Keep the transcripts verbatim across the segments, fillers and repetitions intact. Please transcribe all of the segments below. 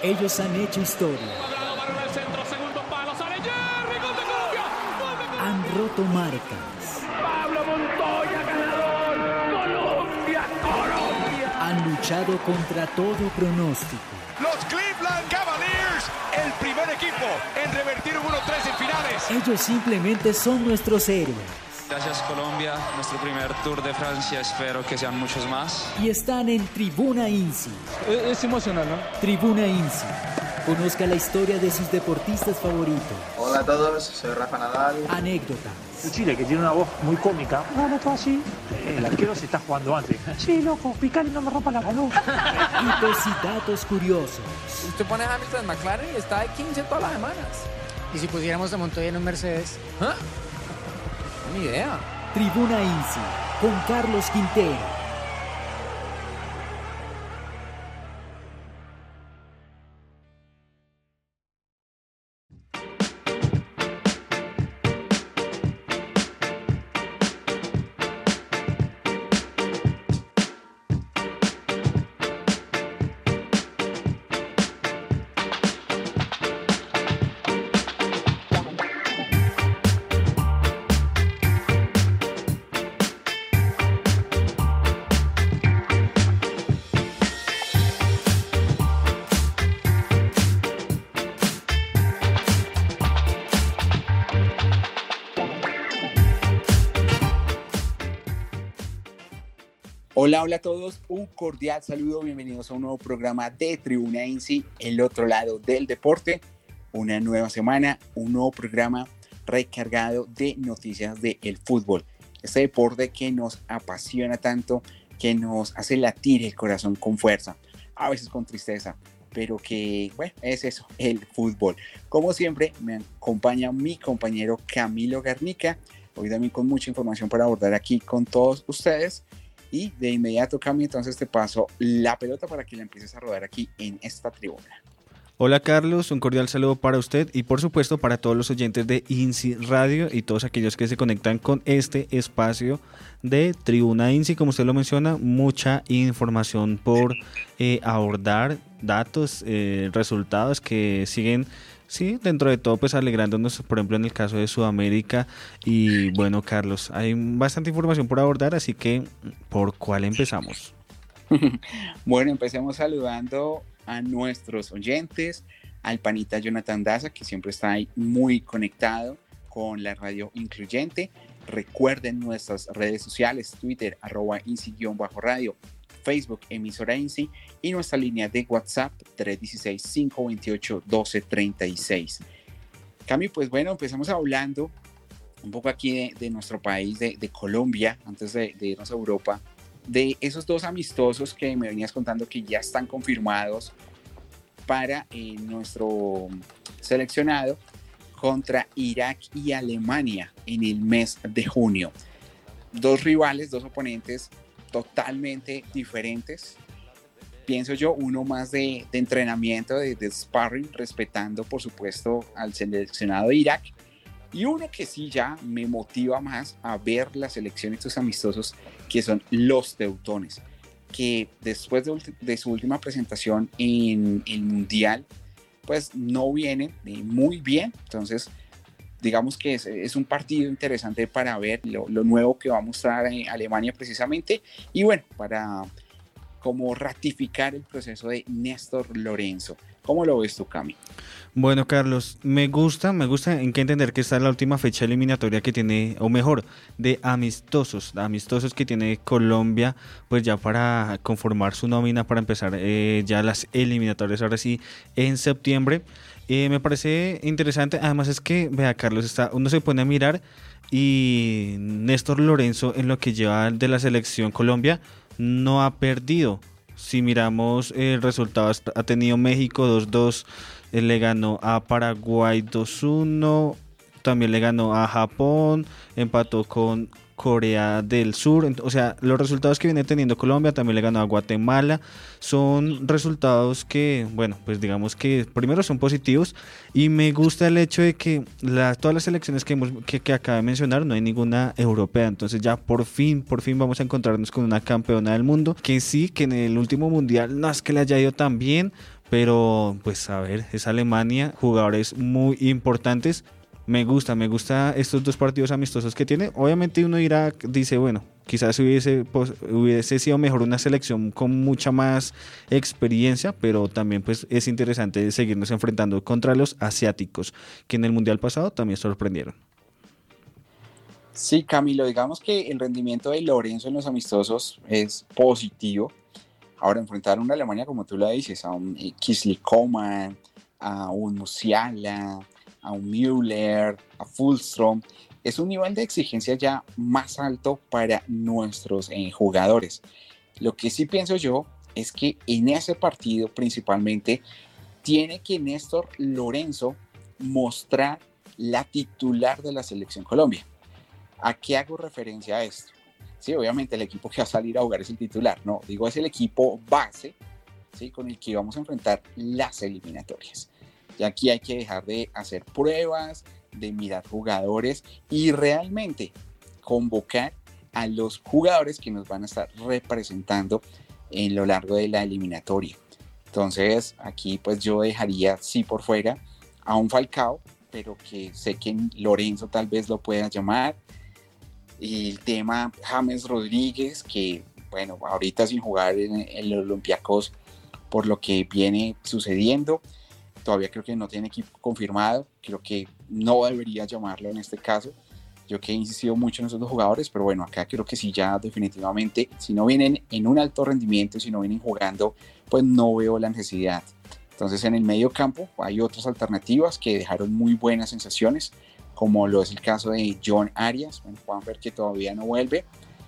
Ellos han hecho historia. Han roto marcas. Pablo Montoya ganador. Colombia, Colombia. Han luchado contra todo pronóstico. Los Cleveland Cavaliers, el primer equipo en revertir un uno tres en finales. Ellos simplemente son nuestros héroes. Gracias Colombia, nuestro primer Tour de Francia, espero que sean muchos más. Y están en Tribuna INSI. Es, es emocional, ¿no? Tribuna INSI. Conozca la historia de sus deportistas favoritos. Hola a todos, soy Rafa Nadal. Anécdotas. Chile, que tiene una voz muy cómica. No, no, todo así. El arquero se está jugando antes. Sí, loco, picar y no me rompa la mano. Hitos y datos curiosos. Usted pone a Hamilton en McLaren y está de quince todas las semanas. ¿Y si pusiéramos a Montoya en un Mercedes? ¿Ah? Ni idea. Tribuna INSI con Carlos Quintero. Hola, hola a todos, un cordial saludo, bienvenidos a un nuevo programa de Tribuna INSI, el otro lado del deporte, una nueva semana, un nuevo programa recargado de noticias del fútbol, este deporte que nos apasiona tanto, que nos hace latir el corazón con fuerza, a veces con tristeza, pero que, bueno, es eso, el fútbol. Como siempre, me acompaña mi compañero Camilo Garnica, hoy también con mucha información para abordar aquí con todos ustedes. Y de inmediato, Cami, entonces te paso la pelota para que la empieces a rodar aquí en esta tribuna. Hola Carlos, un cordial saludo para usted y por supuesto para todos los oyentes de INSI Radio y todos aquellos que se conectan con este espacio de Tribuna INSI. Como usted lo menciona, mucha información por eh, abordar, datos, eh, resultados que siguen... Sí, dentro de todo, pues alegrándonos, por ejemplo, en el caso de Sudamérica. Y bueno, Carlos, hay bastante información por abordar, así que, ¿por cuál empezamos? Bueno, empecemos saludando a nuestros oyentes, al panita Jonathan Daza, que siempre está ahí muy conectado con la radio incluyente. Recuerden nuestras redes sociales, Twitter, arroba INSI-radio, Facebook, emisora INSI, y nuestra línea de WhatsApp tres uno seis, cinco dos ocho, uno dos tres seis. Cami, pues bueno, empezamos hablando un poco aquí de, de nuestro país, de, de Colombia, antes de, de irnos a Europa, de esos dos amistosos que me venías contando que ya están confirmados para eh, nuestro seleccionado contra Irak y Alemania en el mes de junio. Dos rivales, dos oponentes totalmente diferentes, pienso yo, uno más de, de entrenamiento, de, de sparring, respetando por supuesto al seleccionado de Irak, y uno que sí ya me motiva más a ver la selección de estos amistosos, que son los teutones, que después de, de su última presentación en el Mundial, pues no vienen muy bien, entonces digamos que es, es un partido interesante para ver lo, lo nuevo que va a mostrar en Alemania precisamente, y bueno, para como ratificar el proceso de Néstor Lorenzo. ¿Cómo lo ves tú, Cami? Bueno, Carlos, me gusta, me gusta en que entender que esta es la última fecha eliminatoria que tiene, o mejor, de amistosos, amistosos que tiene Colombia, pues ya para conformar su nómina, para empezar eh, ya las eliminatorias, ahora sí, en septiembre. Eh, me parece interesante, además es que, vea Carlos, está, uno se pone a mirar y Néstor Lorenzo en lo que lleva de la selección Colombia no ha perdido. Si miramos el resultado, ha tenido México dos dos, eh, le ganó a Paraguay dos uno, también le ganó a Japón, empató con Corea del Sur, o sea, los resultados que viene teniendo Colombia, también le ganó a Guatemala, son resultados que, bueno, pues digamos que primero son positivos, y me gusta el hecho de que la, todas las selecciones que, hemos, que, que acabo de mencionar no hay ninguna europea, entonces ya por fin, por fin vamos a encontrarnos con una campeona del mundo, que sí, que en el último mundial no es que le haya ido tan bien, pero pues a ver, es Alemania, jugadores muy importantes. Me gusta, me gusta estos dos partidos amistosos que tiene. Obviamente uno dirá, dice, bueno, quizás hubiese, pues, hubiese sido mejor una selección con mucha más experiencia, pero también pues es interesante seguirnos enfrentando contra los asiáticos, que en el Mundial pasado también sorprendieron. Sí, Camilo, digamos que el rendimiento de Lorenzo en los amistosos es positivo. Ahora, enfrentar a una Alemania, como tú lo dices, a un eh, Kingsley Coman, a un Musiala, a un Müller, a Fulstrom, es un nivel de exigencia ya más alto para nuestros eh, jugadores. Lo que sí pienso yo es que en ese partido principalmente tiene que Néstor Lorenzo mostrar la titular de la Selección Colombia. ¿A qué hago referencia a esto? Sí, obviamente el equipo que va a salir a jugar es el titular, no, digo es el equipo base, ¿sí? Con el que vamos a enfrentar las eliminatorias. Y aquí hay que dejar de hacer pruebas, de mirar jugadores y realmente convocar a los jugadores que nos van a estar representando en lo largo de la eliminatoria. Entonces aquí pues yo dejaría sí por fuera a un Falcao, pero que sé que Lorenzo tal vez lo pueda llamar. Y el tema James Rodríguez, que bueno, ahorita sin jugar en el Olympiacos por lo que viene sucediendo, todavía creo que no tiene equipo confirmado, creo que no debería llamarlo en este caso. Yo que he insistido mucho en esos dos jugadores, pero bueno, acá creo que sí ya definitivamente, si no vienen en un alto rendimiento, si no vienen jugando, pues no veo la necesidad. Entonces en el medio campo hay otras alternativas que dejaron muy buenas sensaciones, como lo es el caso de John Arias, bueno, Juanfer que todavía no vuelve,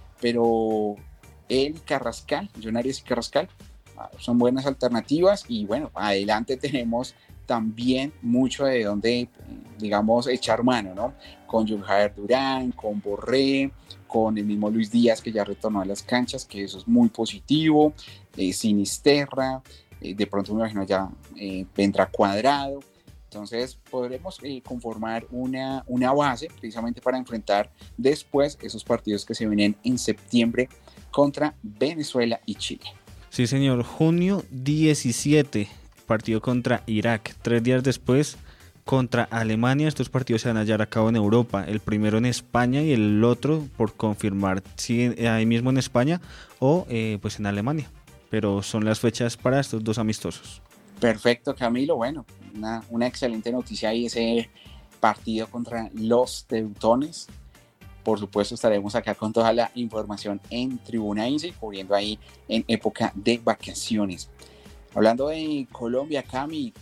pero él y Carrascal, John Arias y Carrascal, son buenas alternativas y bueno, adelante tenemos también mucho de donde, digamos, echar mano, ¿no? Con John Jair Durán, con Borré, con el mismo Luis Díaz que ya retornó a las canchas, que eso es muy positivo, eh, Sinisterra, eh, de pronto me imagino ya eh, vendrá Cuadrado, entonces podremos eh, conformar una, una base precisamente para enfrentar después esos partidos que se vienen en septiembre contra Venezuela y Chile. Sí, señor. Junio diecisiete, partido contra Irak. Tres días después, contra Alemania. Estos partidos se van a llevar a cabo en Europa. El primero en España y el otro por confirmar si ahí mismo en España o eh, pues en Alemania. Pero son las fechas para estos dos amistosos. Perfecto, Camilo. Bueno, una, una excelente noticia ahí ese partido contra los teutones. Por supuesto estaremos acá con toda la información en Tribuna Ince, cubriendo ahí en época de vacaciones. Hablando de Colombia, Cami,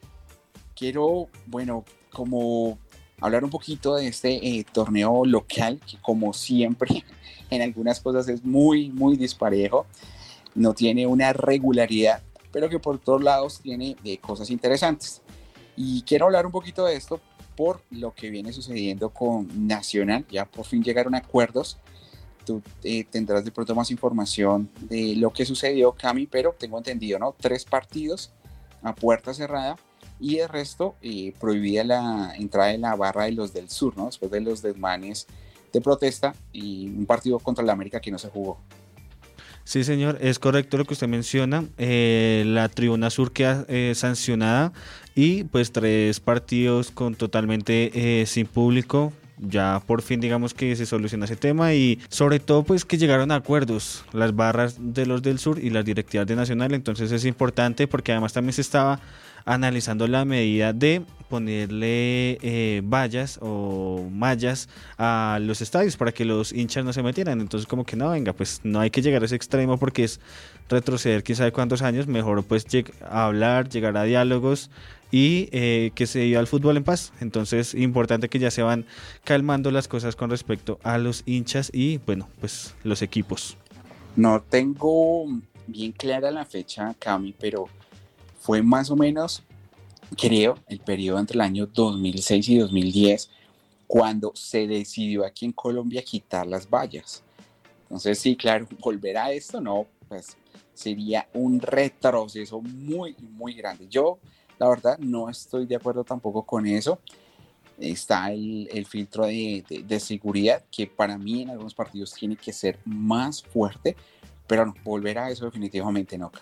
quiero, bueno, como hablar un poquito de este eh, torneo local, que como siempre en algunas cosas es muy, muy disparejo, no tiene una regularidad, pero que por todos lados tiene eh, cosas interesantes. Y quiero hablar un poquito de esto por lo que viene sucediendo con Nacional. Ya por fin llegaron a acuerdos. Tú eh, tendrás de pronto más información de lo que sucedió, Cami, pero tengo entendido, ¿no? Tres partidos a puerta cerrada y el resto eh, prohibida la entrada de la barra de los del sur, ¿no? Después de los desmanes de protesta y un partido contra el América que no se jugó. Sí, señor, es correcto lo que usted menciona. Eh, la Tribuna Sur queda eh, sancionada y pues tres partidos con totalmente eh, sin público. Ya por fin digamos que se soluciona ese tema y sobre todo pues que llegaron a acuerdos las barras de los del sur y las directivas de Nacional. Entonces es importante porque además también se estaba analizando la medida de ponerle eh, vallas o mallas a los estadios para que los hinchas no se metieran. Entonces como que no, venga, pues no hay que llegar a ese extremo porque es retroceder quién sabe cuántos años. Mejor pues lleg- a hablar, llegar a diálogos y eh, que se iba al fútbol en paz. Entonces importante que ya se van calmando las cosas con respecto a los hinchas y bueno, pues los equipos. No tengo bien clara la fecha, Cami, pero fue más o menos, creo, el periodo entre el año dos mil seis y dos mil diez cuando se decidió aquí en Colombia quitar las vallas. Entonces sí, claro, volver a esto no, pues sería un retroceso muy, muy grande. Yo, la verdad, no estoy de acuerdo tampoco con eso. Está el, el filtro de, de, de seguridad, que para mí en algunos partidos tiene que ser más fuerte, pero no, volver a eso definitivamente no cambia.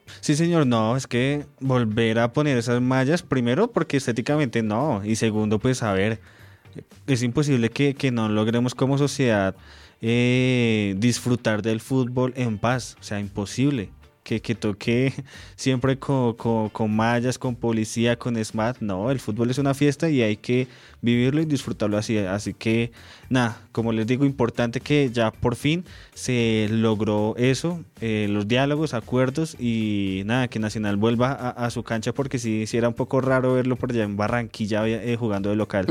Sí, señor, no, es que volver a poner esas mallas, primero porque estéticamente no, y segundo, pues a ver, es imposible que, que no logremos como sociedad eh, disfrutar del fútbol en paz, o sea, imposible. Que, que toque siempre con, con, con mallas, con policía, con SMAT. No, el fútbol es una fiesta y hay que vivirlo y disfrutarlo así. Así que, nada, como les digo, importante que ya por fin se logró eso, eh, los diálogos, acuerdos y nada, que Nacional vuelva a, a su cancha porque sí, sí era un poco raro verlo por allá en Barranquilla eh, jugando de local.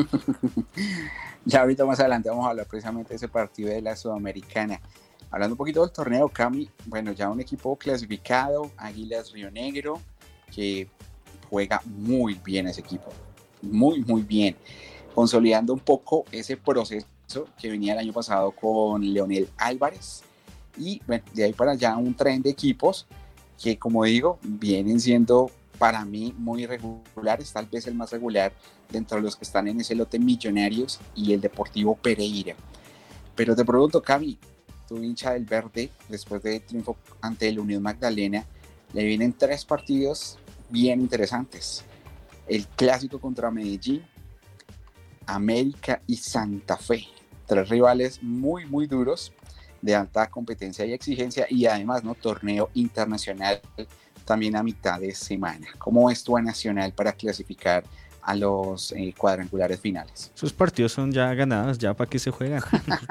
Ya ahorita más adelante vamos a hablar precisamente de ese partido de la Sudamericana. Hablando un poquito del torneo, Cami, bueno, ya un equipo clasificado, Águilas Río Negro, que juega muy bien ese equipo, muy, muy bien, consolidando un poco ese proceso que venía el año pasado con Leonel Álvarez, y bueno, de ahí para allá un tren de equipos que, como digo, vienen siendo para mí muy regulares, tal vez el más regular dentro de los que están en ese lote Millonarios y el Deportivo Pereira. Pero te pregunto, Cami, tu hincha del verde, después de triunfo ante el Unión Magdalena, le vienen tres partidos bien interesantes. El clásico contra Medellín, América y Santa Fe. Tres rivales muy, muy duros, de alta competencia y exigencia, y además, ¿no?, torneo internacional también a mitad de semana. ¿Cómo es tu a Nacional para clasificar a los eh, cuadrangulares finales? Sus partidos son ya ganados, ya para qué se juegan.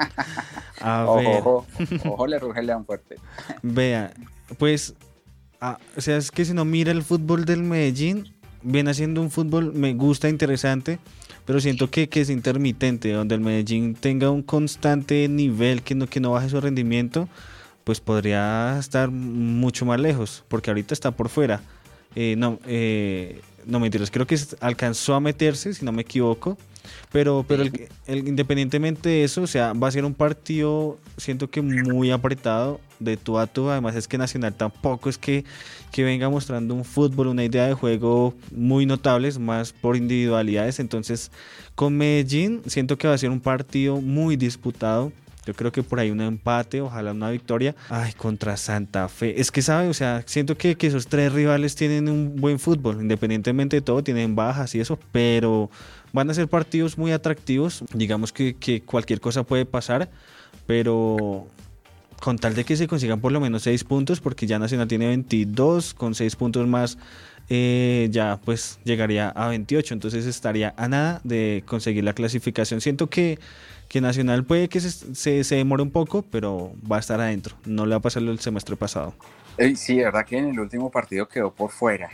A ojo, ver. ojo, ojo, le ruge el león fuerte. Vea, pues, ah, o sea, es que si no mira el fútbol del Medellín, viene haciendo un fútbol, me gusta, interesante, pero siento que, que es intermitente, donde el Medellín tenga un constante nivel, que no, que no baje su rendimiento, pues podría estar mucho más lejos, porque ahorita está por fuera. Eh, no, eh, no mentiras, creo que alcanzó a meterse, si no me equivoco, pero, pero el, el, independientemente de eso, o sea, va a ser un partido, siento que muy apretado, de tú a tú. Además es que Nacional tampoco es que, que venga mostrando un fútbol, una idea de juego muy notables, más por individualidades. Entonces con Medellín siento que va a ser un partido muy disputado. Yo creo que por ahí un empate, ojalá una victoria. Ay, contra Santa Fe. Es que, ¿sabe? O sea, siento que, que esos tres rivales tienen un buen fútbol. Independientemente de todo, tienen bajas y eso, pero van a ser partidos muy atractivos. Digamos que, que cualquier cosa puede pasar, pero con tal de que se consigan por lo menos seis puntos, porque ya Nacional tiene veintidós, con seis puntos más eh, ya pues llegaría a veintiocho. Entonces estaría a nada de conseguir la clasificación. Siento que que Nacional puede que se, se, se demore un poco, pero va a estar adentro. No le va a pasar el semestre pasado. Sí, de verdad que en el último partido quedó por fuera.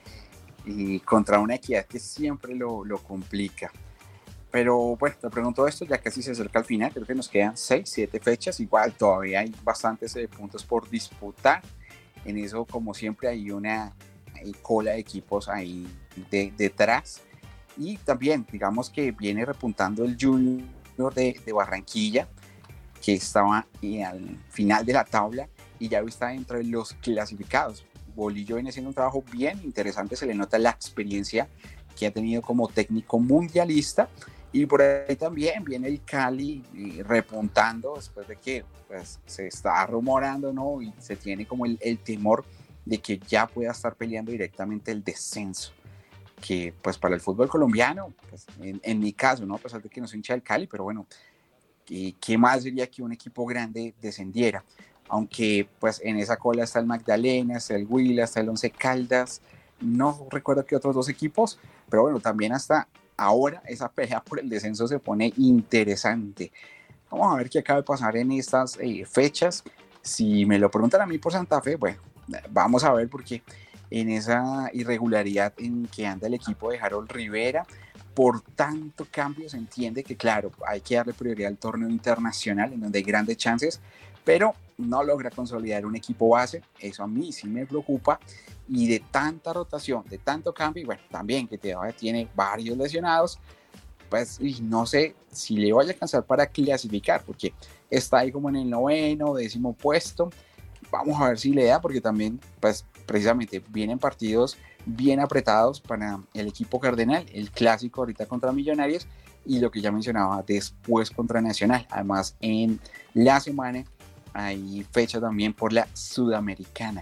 Y contra una Equidad que siempre lo, lo complica. Pero bueno, te pregunto esto, ya casi se acerca al final. Creo que nos quedan seis, siete fechas. Igual todavía hay bastantes eh, puntos por disputar. En eso, como siempre, hay una hay cola de equipos ahí de, detrás. Y también, digamos que viene repuntando el Junior De, de Barranquilla, que estaba eh, al final de la tabla y ya está dentro de los clasificados. Bolillo viene haciendo un trabajo bien interesante, se le nota la experiencia que ha tenido como técnico mundialista, y por ahí también viene el Cali eh, repuntando después de que pues, se está rumorando, ¿no?, y se tiene como el, el temor de que ya pueda estar peleando directamente el descenso, que pues para el fútbol colombiano, pues, en, en mi caso, ¿no?, a pesar de que no soy hincha del Cali, pero bueno, ¿qué, qué más sería que un equipo grande descendiera? Aunque pues en esa cola está el Magdalena, está el Huila, está el Once Caldas, no recuerdo qué otros dos equipos, pero bueno, también hasta ahora esa pelea por el descenso se pone interesante. Vamos a ver qué acaba de pasar en estas eh, fechas. Si me lo preguntan a mí por Santa Fe, bueno, vamos a ver, porque en esa irregularidad en que anda el equipo de Harold Rivera, por tanto cambio se entiende que claro, hay que darle prioridad al torneo internacional en donde hay grandes chances, pero no logra consolidar un equipo base. Eso a mí sí me preocupa, y de tanta rotación, de tanto cambio, y bueno, también que todavía tiene varios lesionados, pues y no sé si le vaya a alcanzar para clasificar, porque está ahí como en el noveno, décimo puesto. Vamos a ver si le da, porque también pues precisamente vienen partidos bien apretados para el equipo cardenal, el clásico ahorita contra Millonarios y lo que ya mencionaba después contra Nacional. Además en la semana hay fecha también por la Sudamericana.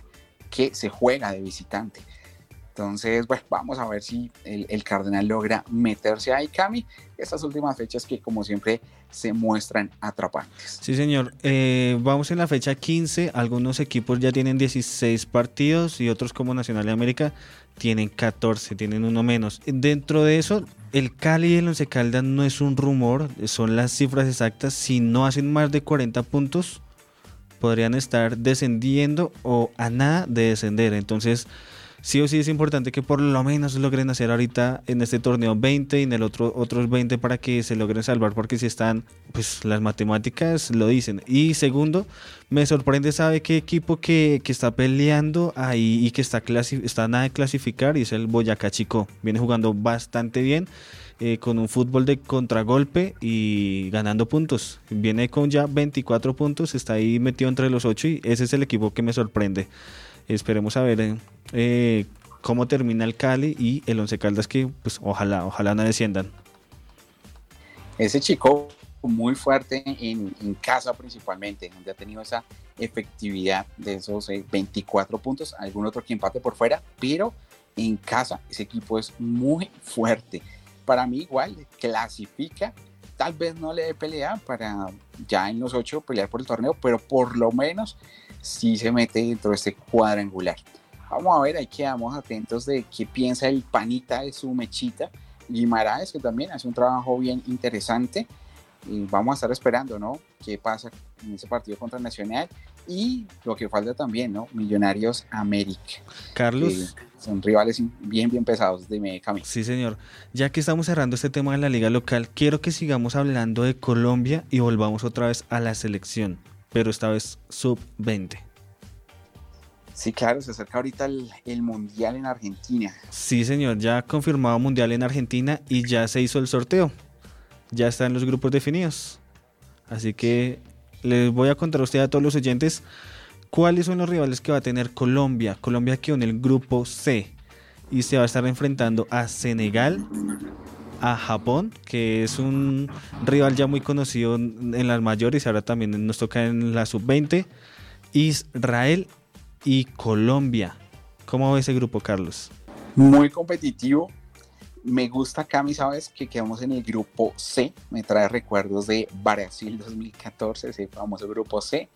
que se juega de visitante. Entonces, bueno, vamos a ver si el, el Cardenal logra meterse ahí, Cami, estas últimas fechas que como siempre se muestran atrapantes. Sí, señor. Eh, vamos en la fecha quince, algunos equipos ya tienen dieciséis partidos y otros como Nacional de América tienen catorce, tienen uno menos. Dentro de eso, el Cali y el Once Caldas no es un rumor, son las cifras exactas. Si no hacen más de cuarenta puntos, podrían estar descendiendo o a nada de descender. Entonces, sí o sí es importante que por lo menos logren hacer ahorita en este torneo veinte y en el otro otros veinte para que se logren salvar, porque si están, pues las matemáticas lo dicen. Y segundo, me sorprende, ¿sabe qué equipo que, que está peleando ahí y que está, clasi- está nada de clasificar? Y es el Boyacá Chicó. Viene jugando bastante bien, eh, con un fútbol de contragolpe y ganando puntos. Viene con ya veinticuatro puntos, está ahí metido entre los ocho y ese es el equipo que me sorprende. Esperemos a ver eh, eh, cómo termina el Cali y el Once Caldas, que pues ojalá, ojalá no desciendan. Ese chico muy fuerte en, en casa principalmente, donde ha tenido esa efectividad de esos eh, veinticuatro puntos, algún otro que empate por fuera, pero en casa ese equipo es muy fuerte. Para mí igual clasifica, tal vez no le dé pelea para ya en los ocho pelear por el torneo, pero por lo menos sí se mete dentro de este cuadrangular. Vamos a ver, ahí quedamos atentos de qué piensa el panita de su mechita, Guimaraes, que también hace un trabajo bien interesante. Y vamos a estar esperando, ¿no?, qué pasa en ese partido contra Nacional y lo que falta también, ¿no?, Millonarios América. Carlos. Eh, son rivales bien, bien pesados de Medicamento. Sí, señor. Ya que estamos cerrando este tema de la liga local, quiero que sigamos hablando de Colombia y volvamos otra vez a la selección, pero esta vez sub veinte. Sí, claro, se acerca ahorita el, el Mundial en Argentina. Sí, señor, ya confirmado Mundial en Argentina y ya se hizo el sorteo. Ya están los grupos definidos. Así que les voy a contar a usted, a todos los oyentes, cuáles son los rivales que va a tener Colombia. Colombia quedó en el grupo C y se va a estar enfrentando a Senegal, a Japón, que es un rival ya muy conocido en las mayores, ahora también nos toca en la sub veinte, Israel y Colombia. ¿Cómo ve ese grupo, Carlos? Muy competitivo. Me gusta, Cami, sabes que quedamos en el grupo C. Me trae recuerdos de Brasil dos mil catorce, ese famoso grupo C.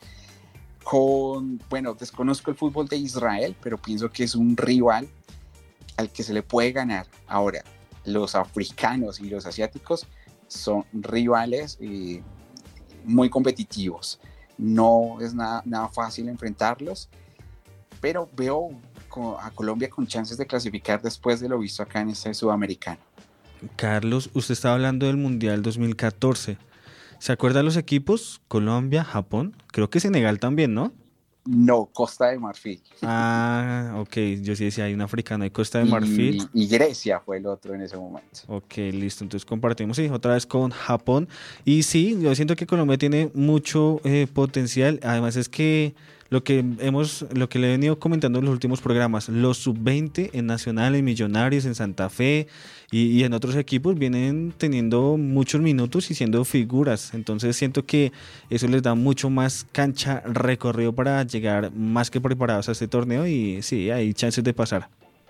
Con, bueno, desconozco el fútbol de Israel, pero pienso que es un rival al que se le puede ganar. Ahora, los africanos y los asiáticos son rivales eh, muy competitivos. No es nada, nada fácil enfrentarlos, pero veo a Colombia con chances de clasificar después de lo visto acá en este sudamericano. Carlos, usted estaba hablando del Mundial dos mil catorce. ¿Se acuerda de los equipos? Colombia, Japón, creo que Senegal también, ¿no? No, Costa de Marfil. Ah, ok, yo sí decía, hay un africano, hay Costa de Marfil. Y, y Grecia fue el otro en ese momento. Ok, listo, entonces compartimos, sí, otra vez con Japón. Y sí, yo siento que Colombia tiene mucho eh, potencial, además es que lo que hemos, lo que le he venido comentando en los últimos programas, los sub veinte en Nacional, en Millonarios, en Santa Fe y, y en otros equipos vienen teniendo muchos minutos y siendo figuras. Entonces siento que eso les da mucho más cancha, recorrido para llegar más que preparados a este torneo y sí, hay chances de pasar.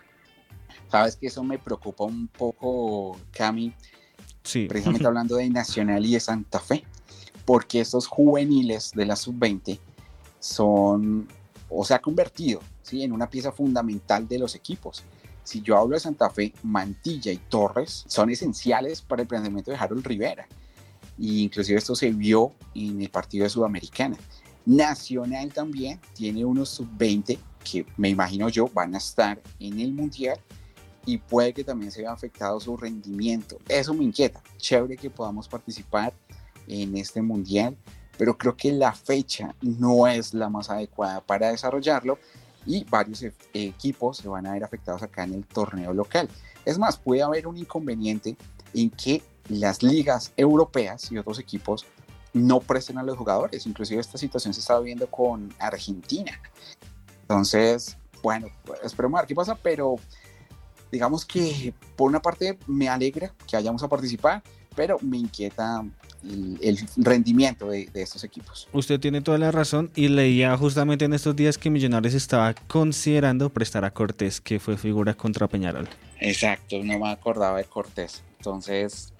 Sabes que eso me preocupa un poco, Cami, sí. Precisamente hablando de Nacional y de Santa Fe, porque estos juveniles de la sub veinte son, o se ha convertido, ¿sí?, en una pieza fundamental de los equipos. Si yo hablo de Santa Fe, Mantilla y Torres son esenciales para el planteamiento de Harold Rivera. Y inclusive esto se vio en el partido de Sudamericana. Nacional también tiene unos sub veinte que me imagino yo van a estar en el Mundial y puede que también se vea afectado su rendimiento. Eso me inquieta. Chévere que podamos participar en este Mundial, pero creo que la fecha no es la más adecuada para desarrollarlo y varios e- equipos se van a ver afectados acá en el torneo local. Es más, puede haber un inconveniente en que las ligas europeas y otros equipos no presten a los jugadores. Inclusive esta situación se está viendo con Argentina. Entonces, bueno, esperemos a ver qué pasa, pero digamos que por una parte me alegra que vayamos a participar, pero me inquieta el, el rendimiento de, de estos equipos. Usted tiene toda la razón y leía justamente en estos días que Millonarios estaba considerando prestar a Cortés, que fue figura contra Peñarol. Exacto, no me acordaba de Cortés. Entonces,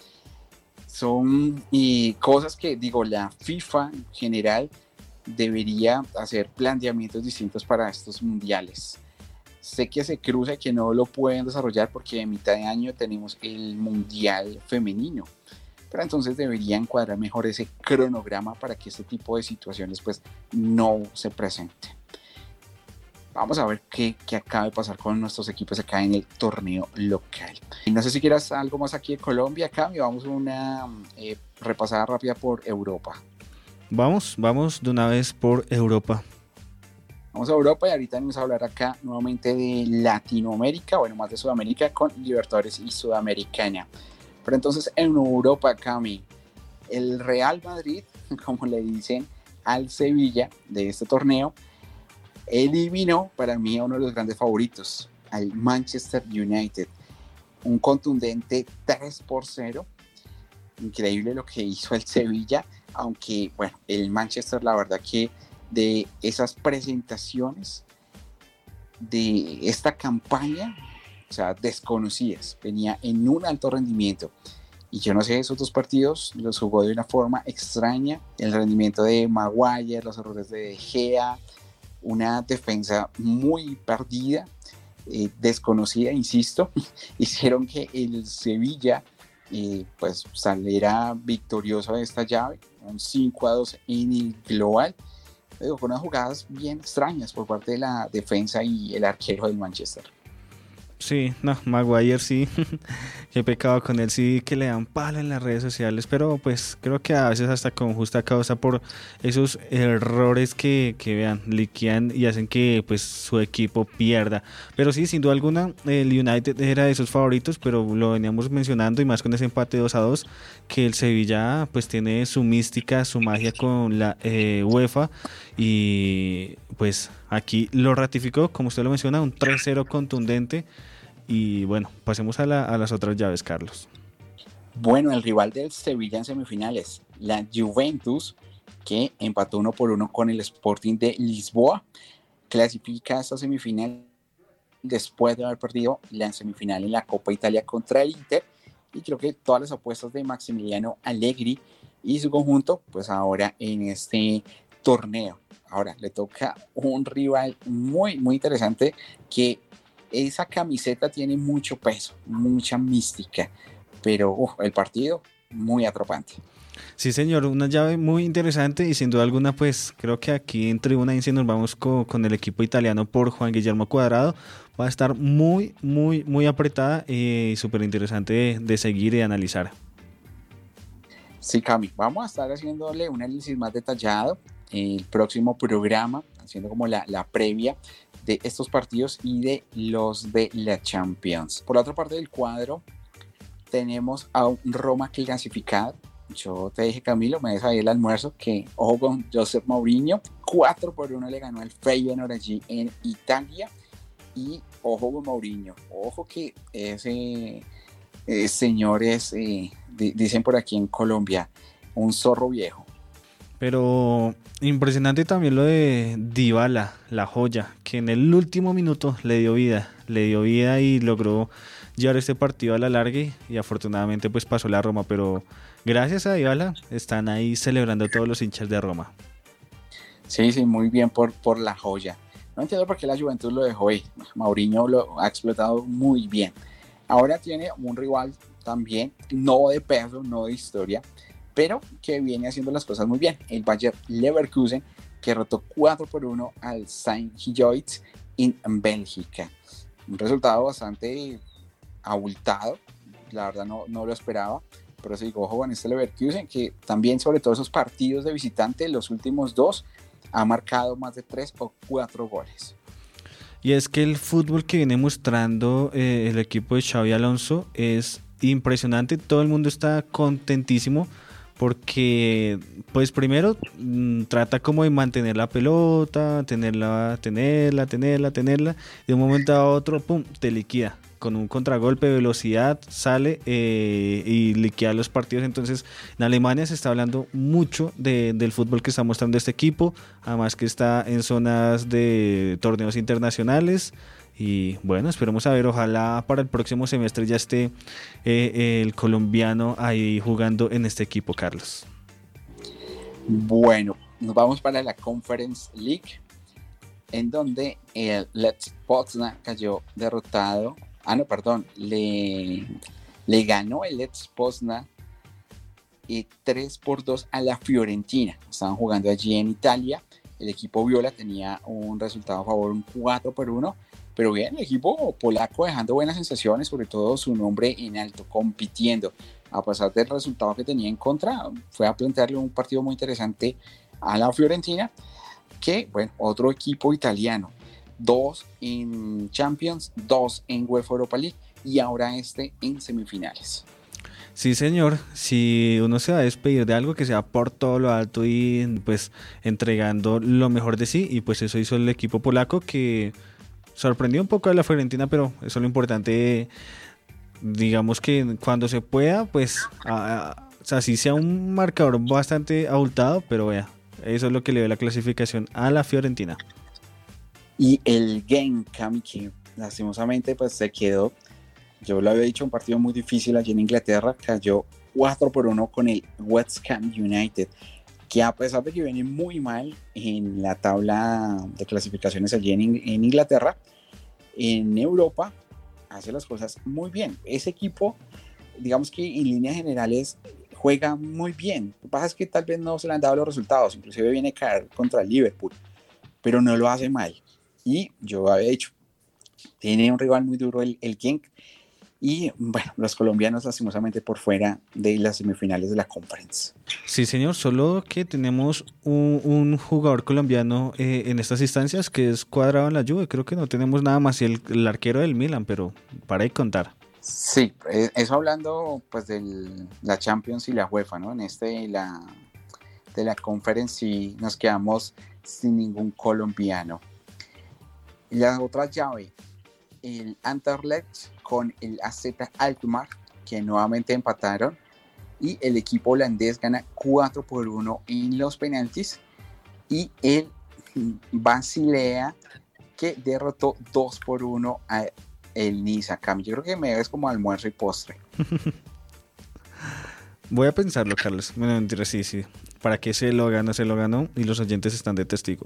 son y cosas que, digo, la FIFA en general debería hacer planteamientos distintos para estos mundiales. Sé que se cruza y que no lo pueden desarrollar porque a mitad de año tenemos el mundial femenino, pero entonces deberían cuadrar mejor ese cronograma para que este tipo de situaciones pues no se presenten. Vamos a ver qué, qué acaba de pasar con nuestros equipos acá en el torneo local. Y no sé si quieras algo más aquí de Colombia, acá y vamos a una eh, repasada rápida por Europa. Vamos, vamos de una vez por Europa. Vamos a Europa y ahorita vamos a hablar acá nuevamente de Latinoamérica, bueno, más de Sudamérica con Libertadores y Sudamericana. Pero entonces en Europa, Cami, el Real Madrid, como le dicen al Sevilla de este torneo, eliminó para mí a uno de los grandes favoritos, al Manchester United. Un contundente tres por cero. Increíble lo que hizo el Sevilla, aunque bueno, el Manchester la verdad que de esas presentaciones de esta campaña, o sea, desconocidas, venía en un alto rendimiento y yo no sé, esos dos partidos los jugó de una forma extraña, el rendimiento de Maguire, los errores de De Gea, una defensa muy perdida, eh, desconocida, insisto, hicieron que el Sevilla eh, pues saliera victorioso de esta llave, un cinco a dos en el global, pero con unas jugadas bien extrañas por parte de la defensa y el arquero del Manchester. Sí, no, Maguire sí, qué pecado con él, sí que le dan palo en las redes sociales, pero pues creo que a veces hasta con justa causa por esos errores que, que vean, liquean y hacen que pues su equipo pierda. Pero sí, sin duda alguna, el United era de sus favoritos, pero lo veníamos mencionando y más con ese empate dos a dos, que el Sevilla pues tiene su mística, su magia con la eh, UEFA y pues aquí lo ratificó, como usted lo menciona, un tres cero contundente. Y bueno, pasemos a, la, a las otras llaves, Carlos. Bueno, el rival del Sevilla en semifinales, la Juventus, que empató uno por uno con el Sporting de Lisboa, clasifica a esta semifinal después de haber perdido la semifinal en la Copa Italia contra el Inter, y creo que todas las apuestas de Maximiliano Allegri y su conjunto, pues ahora en este torneo. Ahora le toca un rival muy, muy interesante que esa camiseta tiene mucho peso, mucha mística, pero uh, el partido muy atrapante. Sí, señor, una llave muy interesante y sin duda alguna, pues creo que aquí en Tribuna Ince nos vamos con, con el equipo italiano por Juan Guillermo Cuadrado. Va a estar muy, muy, muy apretada y súper interesante de, de seguir y de analizar. Sí, Cami, vamos a estar haciéndole un análisis más detallado el próximo programa, haciendo como la, la previa de estos partidos y de los de la Champions. Por la otra parte del cuadro tenemos a un Roma clasificado. Yo te dije, Camilo, me des ahí el almuerzo, que ojo con Josep Mourinho, cuatro por uno le ganó el Feyenoord allí en Italia, y ojo con Mourinho, ojo que ese eh, señor es, eh, d- dicen por aquí en Colombia, un zorro viejo. Pero impresionante también lo de Dybala, la joya, que en el último minuto le dio vida, le dio vida y logró llevar este partido a la larga y afortunadamente pues pasó la Roma, pero gracias a Dybala están ahí celebrando todos los hinchas de Roma. Sí, sí, muy bien por, por la joya. No entiendo por qué la Juventus lo dejó ahí. Mourinho lo ha explotado muy bien. Ahora tiene un rival también, no de peso, no de historia, pero que viene haciendo las cosas muy bien. El Bayer Leverkusen, que derrotó cuatro por uno al Saint-Gilloise en Bélgica. Un resultado bastante abultado, la verdad no, no lo esperaba, pero sí, ojo con este Leverkusen, que también sobre todo esos partidos de visitante, los últimos dos, ha marcado más de tres o cuatro goles. Y es que el fútbol que viene mostrando eh, el equipo de Xabi Alonso es impresionante, todo el mundo está contentísimo, porque pues primero mmm, trata como de mantener la pelota, tenerla, tenerla, tenerla, tenerla, de un momento a otro, pum, te liquida, con un contragolpe, velocidad, sale eh, y liquida los partidos. Entonces en Alemania se está hablando mucho de, del fútbol que está mostrando este equipo, además que está en zonas de torneos internacionales. Y bueno, esperemos a ver, ojalá para el próximo semestre ya esté eh, el colombiano ahí jugando en este equipo, Carlos. Bueno, nos vamos para la Conference League, en donde el Lech Poznan cayó derrotado. Ah, no, perdón, le, le ganó el Lech Poznan y tres por dos a la Fiorentina. Estaban jugando allí en Italia. El equipo viola tenía un resultado a favor, un cuatro por uno. Pero bien, el equipo polaco dejando buenas sensaciones, sobre todo su nombre en alto, compitiendo. A pesar del resultado que tenía en contra, fue a plantearle un partido muy interesante a la Fiorentina, que, bueno, otro equipo italiano, dos en Champions, dos en UEFA Europa League y ahora este en semifinales. Sí, señor, si uno se va a despedir de algo, que sea por todo lo alto y pues entregando lo mejor de sí, y pues eso hizo el equipo polaco, que sorprendió un poco a la Fiorentina, pero eso es lo importante, digamos que cuando se pueda, pues a, a, o sea, así sea un marcador bastante abultado, pero vea, eso es lo que le dio la clasificación a la Fiorentina. Y el Genk, que lastimosamente pues se quedó, yo lo había dicho, un partido muy difícil allí en Inglaterra, cayó cuatro por uno con el West Ham United, que a pesar de que viene muy mal en la tabla de clasificaciones allí en, en Inglaterra, en Europa hace las cosas muy bien. Ese equipo, digamos que en líneas generales juega muy bien. Lo que pasa es que tal vez no se le han dado los resultados, inclusive viene a caer contra el Liverpool, pero no lo hace mal. Y yo había dicho, tiene un rival muy duro el, el Genk, y bueno, los colombianos lastimosamente por fuera de las semifinales de la Conference. Sí, señor, solo que tenemos un, un jugador colombiano eh, en estas instancias que es cuadrado en la Juve. Creo que no tenemos nada más, y el, el arquero del Milan, pero para de contar. Sí, eso hablando pues de la Champions y la UEFA, ¿no? En este la, de la Conference sí nos quedamos sin ningún colombiano. La otra llave, el Anderlecht con el A Z Alkmaar, que nuevamente empataron, y el equipo holandés gana cuatro por uno en los penaltis, y el Basilea, que derrotó dos por uno a el Niza. Cami, yo creo que me ves como almuerzo y postre. Voy a pensarlo, Carlos. Bueno, mentira, sí, sí. ¿Para qué se lo ganó? Se lo ganó y los oyentes están de testigo.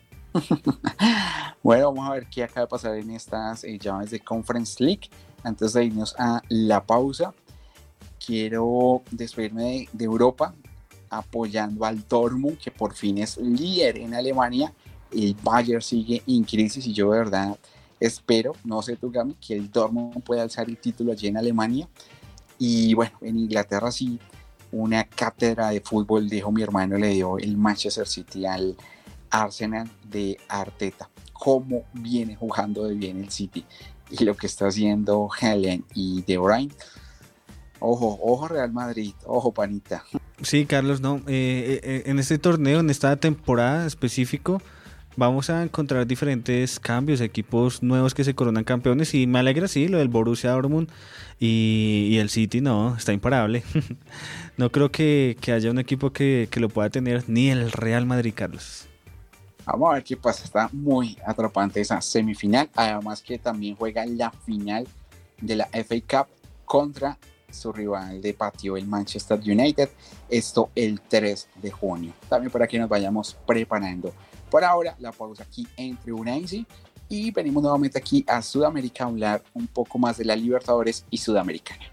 Bueno, vamos a ver qué acaba de pasar en estas eh, llaves de Conference League. Antes de irnos a la pausa, quiero despedirme de, de Europa apoyando al Dortmund, que por fin es líder en Alemania. El Bayern sigue en crisis y yo de verdad espero, no sé tú, Gami, que el Dortmund pueda alzar el título allí en Alemania. Y bueno, en Inglaterra sí, una cátedra de fútbol, dijo mi hermano, le dio el Manchester City al Arsenal de Arteta. Cómo viene jugando de bien el City y lo que está haciendo Haaland y De Bruyne. Ojo, ojo Real Madrid, ojo panita. Sí, Carlos, no, eh, eh, en este torneo, en esta temporada específico, vamos a encontrar diferentes cambios, equipos nuevos que se coronan campeones, y me alegra, sí, lo del Borussia Dortmund y, y el City, no, está imparable. No creo que, que haya un equipo que, que lo pueda tener, ni el Real Madrid, Carlos. Vamos a ver qué pasa, está muy atrapante esa semifinal, además que también juega la final de la F A Cup contra su rival de patio, el Manchester United, esto el tres de junio, también para que nos vayamos preparando. Por ahora, la pausa aquí en Tribuna Easy y venimos nuevamente aquí a Sudamérica a hablar un poco más de la Libertadores y Sudamericana.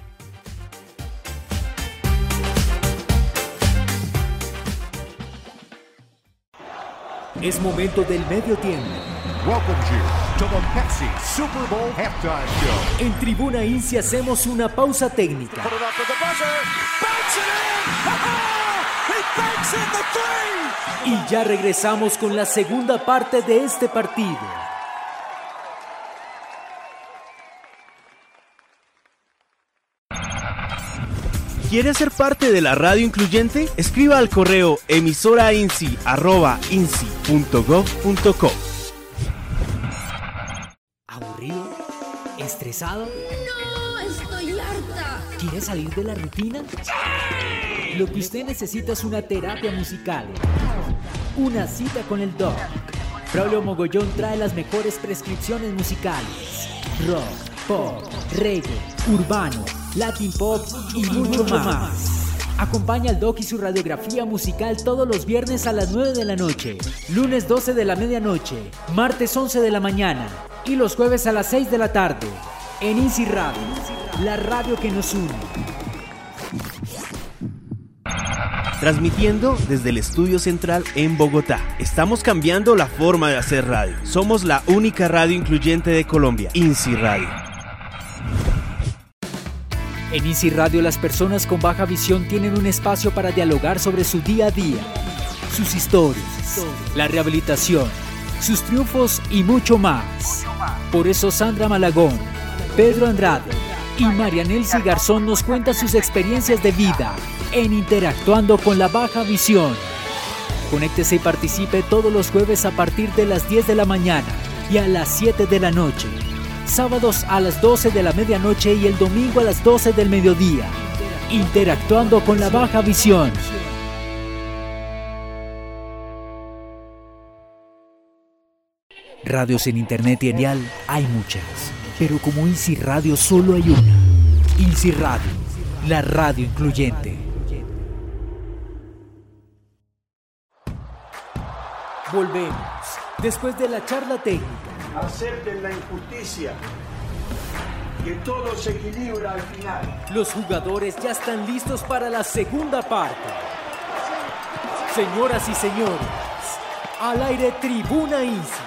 Es momento del medio tiempo. Welcome you to the Pepsi Super Bowl Halftime Show. En Tribuna Easy hacemos una pausa técnica. Y ya regresamos con la segunda parte de este partido. ¿Quieres ser parte de la radio incluyente? Escriba al correo emisorainsi arroba insi punto gov punto co. ¿Aburrido? ¿Estresado? ¿Estresado? ¡No! ¡Estoy harta! ¿Quiere salir de la rutina? ¡Sí! Lo que usted necesita es una terapia musical. Una cita con el Doc. Braulio Mogollón trae las mejores prescripciones musicales. Rock, pop, reggae, urbano, latin pop y mucho más. Acompaña al Doc y su radiografía musical todos los viernes a las nueve de la noche, lunes doce de la medianoche, martes once de la mañana y los jueves a las seis de la tarde. En Easy Radio, la radio que nos une. Transmitiendo desde el estudio central en Bogotá. Estamos cambiando la forma de hacer radio. Somos la única radio incluyente de Colombia, Easy Radio. En Easy Radio las personas con baja visión tienen un espacio para dialogar sobre su día a día, sus historias, la rehabilitación, sus triunfos y mucho más. Por eso Sandra Malagón, Pedro Andrade y María Nelcy Garzón nos cuentan sus experiencias de vida en Interactuando con la Baja Visión. Conéctese y participe todos los jueves a partir de las diez de la mañana y a las siete de la noche. Sábados a las doce de la medianoche y el domingo a las doce del mediodía. Interactuando con la Baja Visión. Radios en internet y en dial hay muchas, pero como Easy Radio solo hay una. Easy Radio, la radio incluyente. Volvemos después de la charla técnica. Acepten la injusticia, que todo se equilibra al final. Los jugadores ya están listos para la segunda parte. Señoras y señores, al aire Tribuna Easy.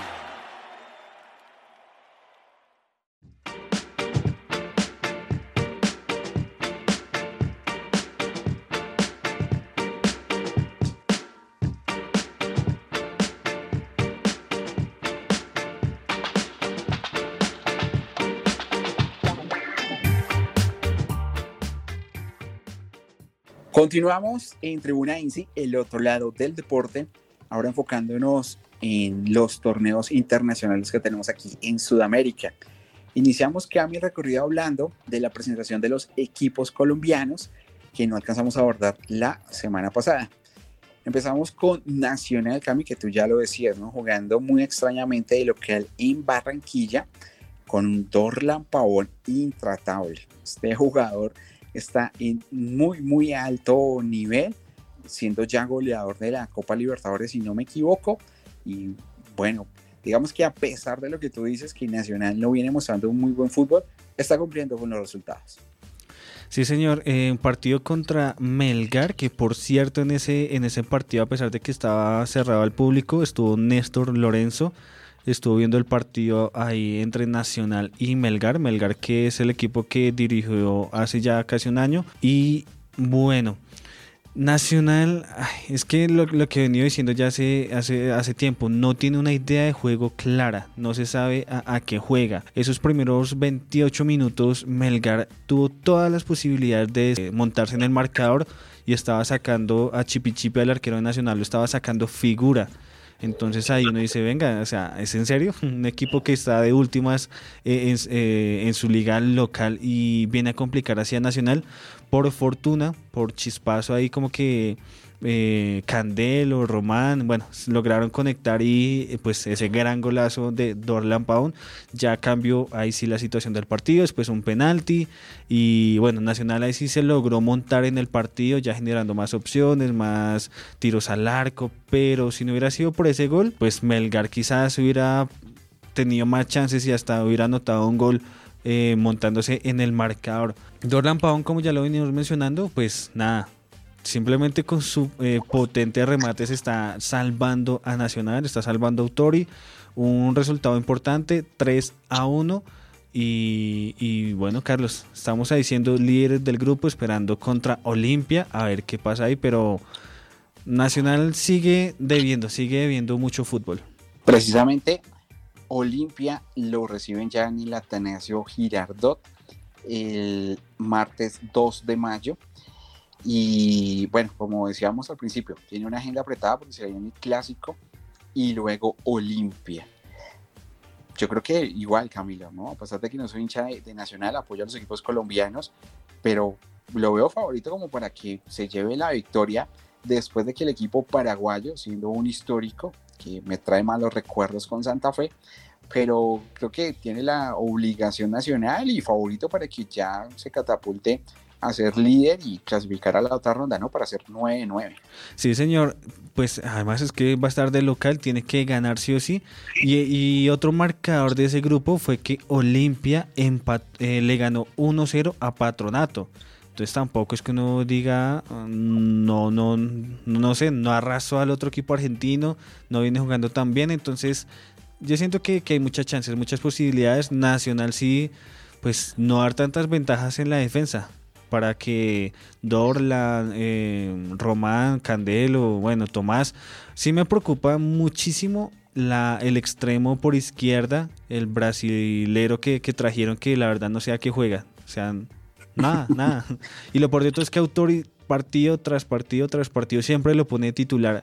Continuamos en Tribuna Easy, el otro lado del deporte, ahora enfocándonos en los torneos internacionales que tenemos aquí en Sudamérica. Iniciamos Cami el recorrido hablando de la presentación de los equipos colombianos que no alcanzamos a abordar la semana pasada. Empezamos con Nacional, Cami, que tú ya lo decías, ¿no? Jugando muy extrañamente de local en Barranquilla con un Dorlan Pavón intratable. Este jugador está en muy, muy alto nivel, siendo ya goleador de la Copa Libertadores, si no me equivoco. Y bueno, digamos que a pesar de lo que tú dices, que Nacional no viene mostrando un muy buen fútbol, está cumpliendo con los resultados. Sí, señor, eh, un partido contra Melgar, que por cierto en ese, en ese partido, a pesar de que estaba cerrado al público, estuvo Néstor Lorenzo, estuvo viendo el partido ahí entre Nacional y Melgar, Melgar que es el equipo que dirigió hace ya casi un año. Y bueno, Nacional, ay, es que lo, lo que he venido diciendo ya hace, hace, hace tiempo, no tiene una idea de juego clara, no se sabe a, a qué juega. Esos primeros veintiocho minutos Melgar tuvo todas las posibilidades de montarse en el marcador y estaba sacando a Chipichipi, al arquero de Nacional, lo estaba sacando figura. Entonces ahí uno dice, venga, o sea, ¿es en serio? Un equipo que está de últimas eh, en, eh, en su liga local y viene a complicar hacia Nacional. Por fortuna, por chispazo ahí como que eh, Candelo, Román, bueno, lograron conectar y pues ese gran golazo de Dorlan Pavón ya cambió ahí sí la situación del partido, después un penalti y bueno, Nacional ahí sí se logró montar en el partido ya generando más opciones, más tiros al arco, pero si no hubiera sido por ese gol, pues Melgar quizás hubiera tenido más chances y hasta hubiera anotado un gol eh, montándose en el marcador. Dorlan Pavón, como ya lo venimos mencionando, pues nada, simplemente con su eh, potente remate se está salvando a Nacional, está salvando a Autori, un resultado importante, tres a uno. Y, y bueno, Carlos, estamos ahí siendo líderes del grupo, esperando contra Olimpia, a ver qué pasa ahí, pero Nacional sigue debiendo, sigue debiendo mucho fútbol. Precisamente, Olimpia lo reciben ya en el Atanasio Girardot el martes dos de mayo. Y bueno, como decíamos al principio, tiene una agenda apretada porque se viene el clásico y luego Olimpia. yo creo que igual, Camilo, ¿no? A pesar de que no soy hincha de, de Nacional, apoyo a los equipos colombianos, pero lo veo favorito como para que se lleve la victoria después de que el equipo paraguayo, siendo un histórico, que me trae malos recuerdos con Santa Fe, pero creo que tiene la obligación nacional y favorito para que ya se catapulte a ser líder y clasificar a la otra ronda, ¿no? Para ser nueve nueve. Sí, señor. Pues además es que va a estar de local, tiene que ganar sí o sí. Y, y otro marcador de ese grupo fue que Olimpia empat, eh, le ganó uno cero a Patronato. Entonces tampoco es que uno diga, no, no, no, no sé, no arrasó al otro equipo argentino, no viene jugando tan bien. Entonces yo siento que, que hay muchas chances, muchas posibilidades. Nacional sí, pues no dar tantas ventajas en la defensa, para que Dorlan, eh, Román, Candelo, bueno, Tomás, sí me preocupa muchísimo la, el extremo por izquierda, el brasilero que, que trajeron, que la verdad no sé a qué juega, o sea, nada, nada. Y lo por de todo es que Autori partido tras partido tras partido siempre lo pone titular.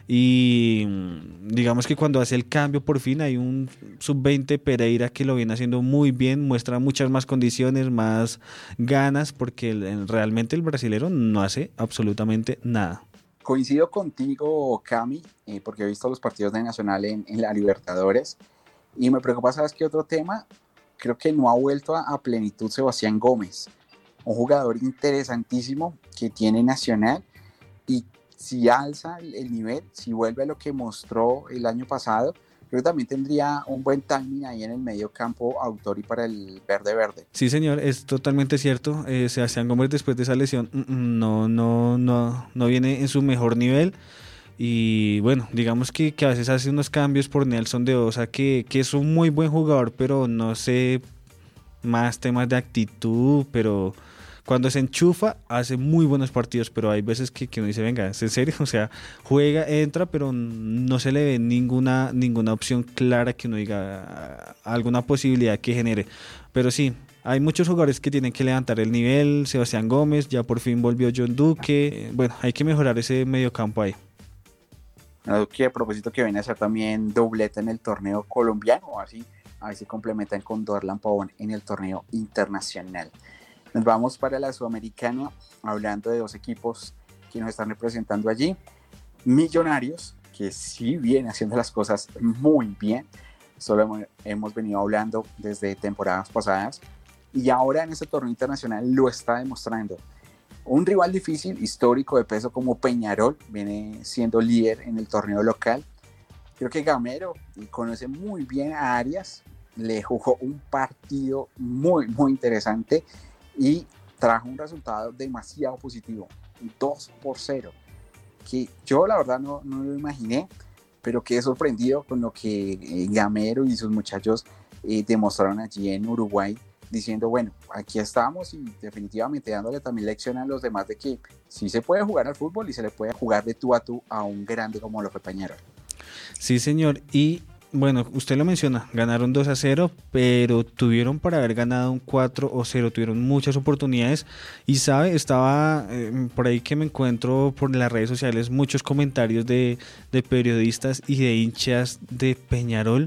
Y digamos que cuando hace el cambio por fin hay un sub veinte Pereira que lo viene haciendo muy bien, muestra muchas más condiciones, más ganas, porque el, realmente el brasilero no hace absolutamente nada. Coincido contigo, Cami, eh, porque he visto los partidos de Nacional en, en la Libertadores y me preocupa, ¿sabes qué otro tema? Creo que no ha vuelto a, a plenitud Sebastián Gómez, un jugador interesantísimo que tiene Nacional, y si alza el nivel, si vuelve a lo que mostró el año pasado, creo que también tendría un buen timing ahí en el medio campo Autori para el verde verde. Sí, señor, es totalmente cierto. Eh, Sebastián Gómez después de esa lesión no, no, no, no viene en su mejor nivel. Y bueno, digamos que, que a veces hace unos cambios por Nelson de Osa, que, que es un muy buen jugador, pero no sé, más temas de actitud, pero cuando se enchufa hace muy buenos partidos, pero hay veces que, que uno dice, venga, ¿es en serio? O sea, juega, entra, pero no se le ve ninguna, ninguna opción clara que uno diga, alguna posibilidad que genere. Pero sí, hay muchos jugadores que tienen que levantar el nivel. Sebastián Gómez, ya por fin volvió John Duque. Bueno, hay que mejorar ese mediocampo ahí. Duque, a propósito, que viene a hacer también doblete en el torneo colombiano, así, a ver si complementan con Dorlan Pavón en el torneo internacional. Nos vamos para la Sudamericana, hablando de dos equipos que nos están representando allí. Millonarios, que sí viene haciendo las cosas muy bien, solo hemos, hemos venido hablando desde temporadas pasadas, y ahora en este torneo internacional lo está demostrando. Un rival difícil, histórico de peso como Peñarol, viene siendo líder en el torneo local. Creo que Gamero conoce muy bien a Arias, le jugó un partido muy, muy interesante, y trajo un resultado demasiado positivo, dos por cero, que yo la verdad no, no lo imaginé, pero quedé sorprendido con lo que eh, Gamero y sus muchachos eh, demostraron allí en Uruguay, diciendo, bueno, aquí estamos, y definitivamente dándole también lección a los demás de que sí se puede jugar al fútbol y se le puede jugar de tú a tú a un grande como lo fue Peñarol. Sí, señor, y bueno, usted lo menciona, ganaron dos a cero, pero tuvieron para haber ganado un cuatro o cero, tuvieron muchas oportunidades. Y sabe, estaba eh, por ahí que me encuentro por las redes sociales muchos comentarios de, de periodistas y de hinchas de Peñarol,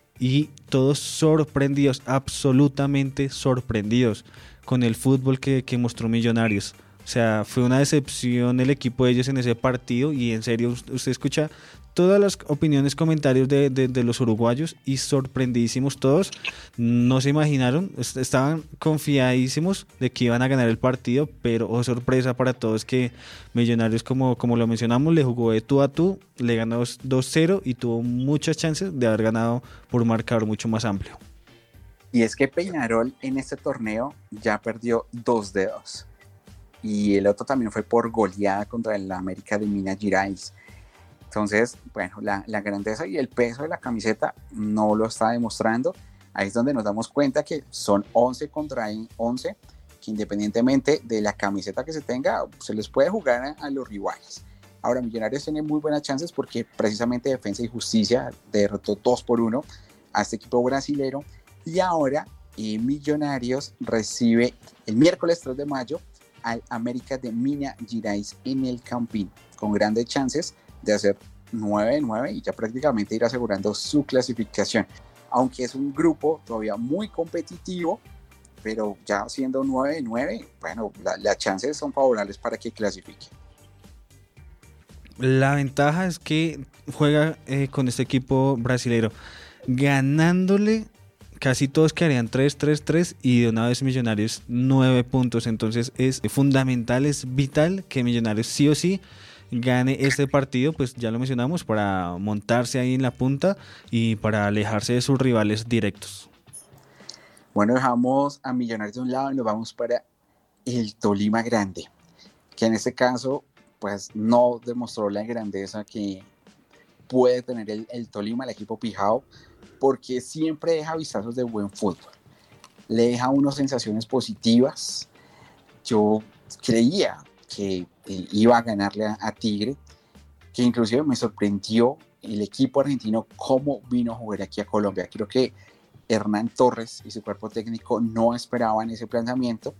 y todos sorprendidos, absolutamente sorprendidos con el fútbol que, que mostró Millonarios. O sea, fue una decepción el equipo de ellos en ese partido, y en serio, usted escucha todas las opiniones, comentarios de, de, de los uruguayos, y sorprendidísimos todos. No se imaginaron, estaban confiadísimos de que iban a ganar el partido, pero oh sorpresa para todos que Millonarios, como, como lo mencionamos, le jugó de tú a tú, le ganó dos cero y tuvo muchas chances de haber ganado por un marcador mucho más amplio. Y es que Peñarol en este torneo ya perdió dos de dos, y el otro también fue por goleada contra el América de Minas Gerais. Entonces, bueno, la, la grandeza y el peso de la camiseta no lo está demostrando. Ahí es donde nos damos cuenta que son once contra once, que independientemente de la camiseta que se tenga, se les puede jugar a, a los rivales. Ahora, Millonarios tiene muy buenas chances porque precisamente Defensa y Justicia derrotó dos por uno a este equipo brasilero, y ahora eh, Millonarios recibe el miércoles tres de mayo al América de Minas Gerais en el Campín, con grandes chances de hacer nueve nueve y ya prácticamente ir asegurando su clasificación. aunque es un grupo todavía muy competitivo, pero ya siendo nueve nueve, bueno, la, las chances son favorables para que clasifique. La ventaja es que juega eh, con este equipo brasilero, ganándole casi todos quedarían tres tres tres y de una vez Millonarios nueve puntos, entonces es fundamental, es vital que Millonarios sí o sí gane este partido, pues ya lo mencionamos, para montarse ahí en la punta y para alejarse de sus rivales directos. Bueno, dejamos a Millonarios de un lado y nos vamos para el Tolima Grande, que en este caso pues no demostró la grandeza que puede tener el, el Tolima, el equipo pijao, porque siempre deja vistazos de buen fútbol, le deja unas sensaciones positivas. Yo creía que eh, iba a ganarle a, a Tigre, que inclusive me sorprendió el equipo argentino cómo vino a jugar aquí a Colombia. Creo que Hernán Torres y su cuerpo técnico no esperaban ese planteamiento,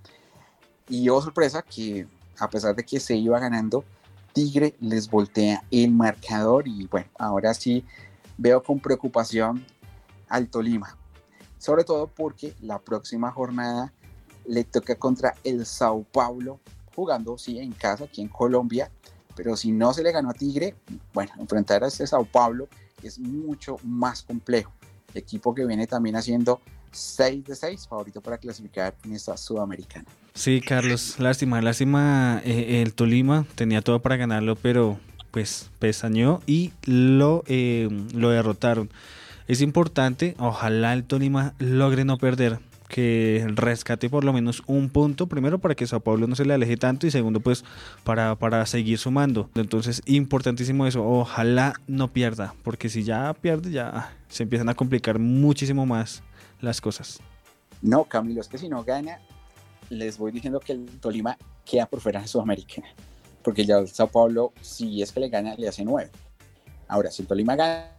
y oh sorpresa que a pesar de que se iba ganando, Tigre les voltea el marcador, y bueno, ahora sí veo con preocupación al Tolima, sobre todo porque la próxima jornada le toca contra el Sao Paulo, jugando sí en casa aquí en Colombia, pero si no se le ganó a Tigre, bueno, enfrentar a este Sao Paulo es mucho más complejo, equipo que viene también haciendo seis de seis, favorito para clasificar en esta Sudamericana. Sí, Carlos, lástima, lástima, eh, el Tolima tenía todo para ganarlo, pero pues pestañeó y lo, eh, lo derrotaron. Es importante, ojalá el Tolima logre no perder, que rescate por lo menos un punto, primero para que Sao Paulo no se le aleje tanto y segundo pues para, para seguir sumando. Entonces importantísimo eso, ojalá no pierda, porque si ya pierde ya se empiezan a complicar muchísimo más las cosas. No, Camilo, es que si no gana, les voy diciendo que el Tolima queda por fuera de Sudamericana, porque ya el Sao Paulo, si es que le gana, le hace nueve. Ahora, si el Tolima gana,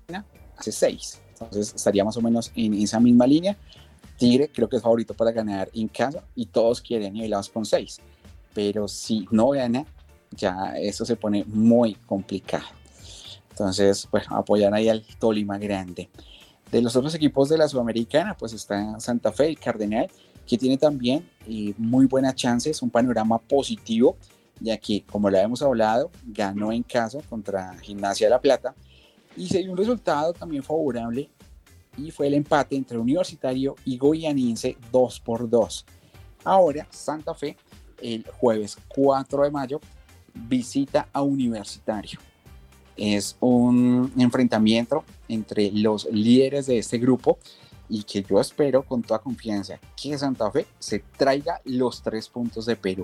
hace seis, entonces estaría más o menos en esa misma línea. Tigre creo que es favorito para ganar en casa y todos quieren nivelados con seis, pero si no gana, ya eso se pone muy complicado. Entonces, bueno, apoyar ahí al Tolima Grande. De los otros equipos de la Sudamericana, pues está Santa Fe, el Cardenal, que tiene también eh, muy buenas chances, un panorama positivo, ya que, como lo hemos hablado, ganó en casa contra Gimnasia de La Plata, y se dio un resultado también favorable, y fue el empate entre Universitario y Goianiense dos por dos. Ahora, Santa Fe, el jueves cuatro de mayo, visita a Universitario. Es un enfrentamiento entre los líderes de este grupo, y que yo espero con toda confianza que Santa Fe se traiga los tres puntos de Perú.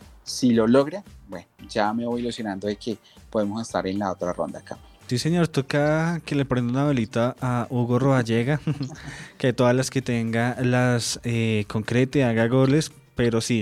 Si lo logra, bueno, ya me voy ilusionando de que podemos estar en la otra ronda acá. Sí, señor, toca que le prenda una velita a Hugo Rodallega, que todas las que tenga las eh, concrete, haga goles, pero sí,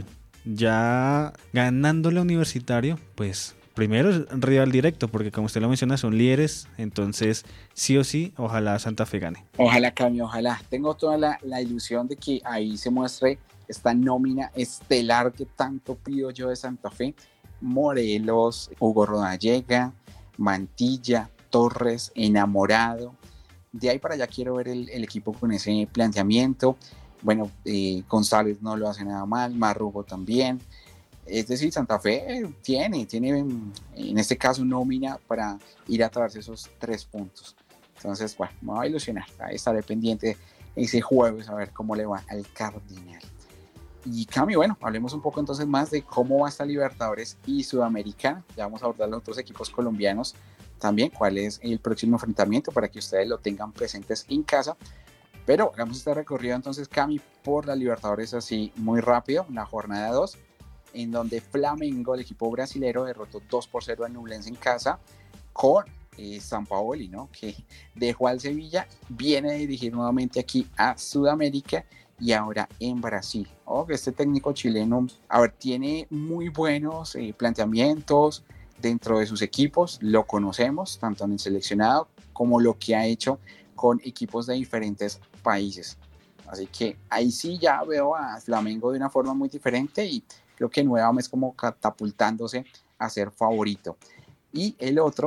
ya ganándole a Universitario, pues primero es rival directo, porque como usted lo menciona, son líderes, entonces sí o sí, ojalá Santa Fe gane. Ojalá, Cami, ojalá. Tengo toda la, la ilusión de que ahí se muestre esta nómina estelar que tanto pido yo de Santa Fe. Morelos, Hugo Rodallega, Mantilla, Torres, Enamorado. De ahí para allá quiero ver el, el equipo con ese planteamiento. Bueno, eh, González no lo hace nada mal, Marrugo también. Es decir, Santa Fe tiene, tiene en este caso nómina para ir a traerse esos tres puntos. Entonces, bueno, me va a ilusionar. Ahí estaré pendiente ese jueves a ver cómo le va al Cardinal. Y Cami, bueno, hablemos un poco entonces más de cómo va esta Libertadores y Sudamericana. Ya vamos a abordar los otros equipos colombianos también, cuál es el próximo enfrentamiento para que ustedes lo tengan presentes en casa. Pero hagamos este recorrido entonces, Cami, por la Libertadores así muy rápido, la jornada dos, en donde Flamengo, el equipo brasilero, derrotó dos por cero a Ñublense en casa con eh, Sampaoli, ¿no? Que dejó al Sevilla, viene a dirigir nuevamente aquí a Sudamérica y ahora en Brasil. Oh, este técnico chileno, a ver, tiene muy buenos eh, planteamientos dentro de sus equipos, lo conocemos tanto en el seleccionado como lo que ha hecho con equipos de diferentes países. Así que ahí sí ya veo a Flamengo de una forma muy diferente y creo que nuevamente es como catapultándose a ser favorito. Y el otro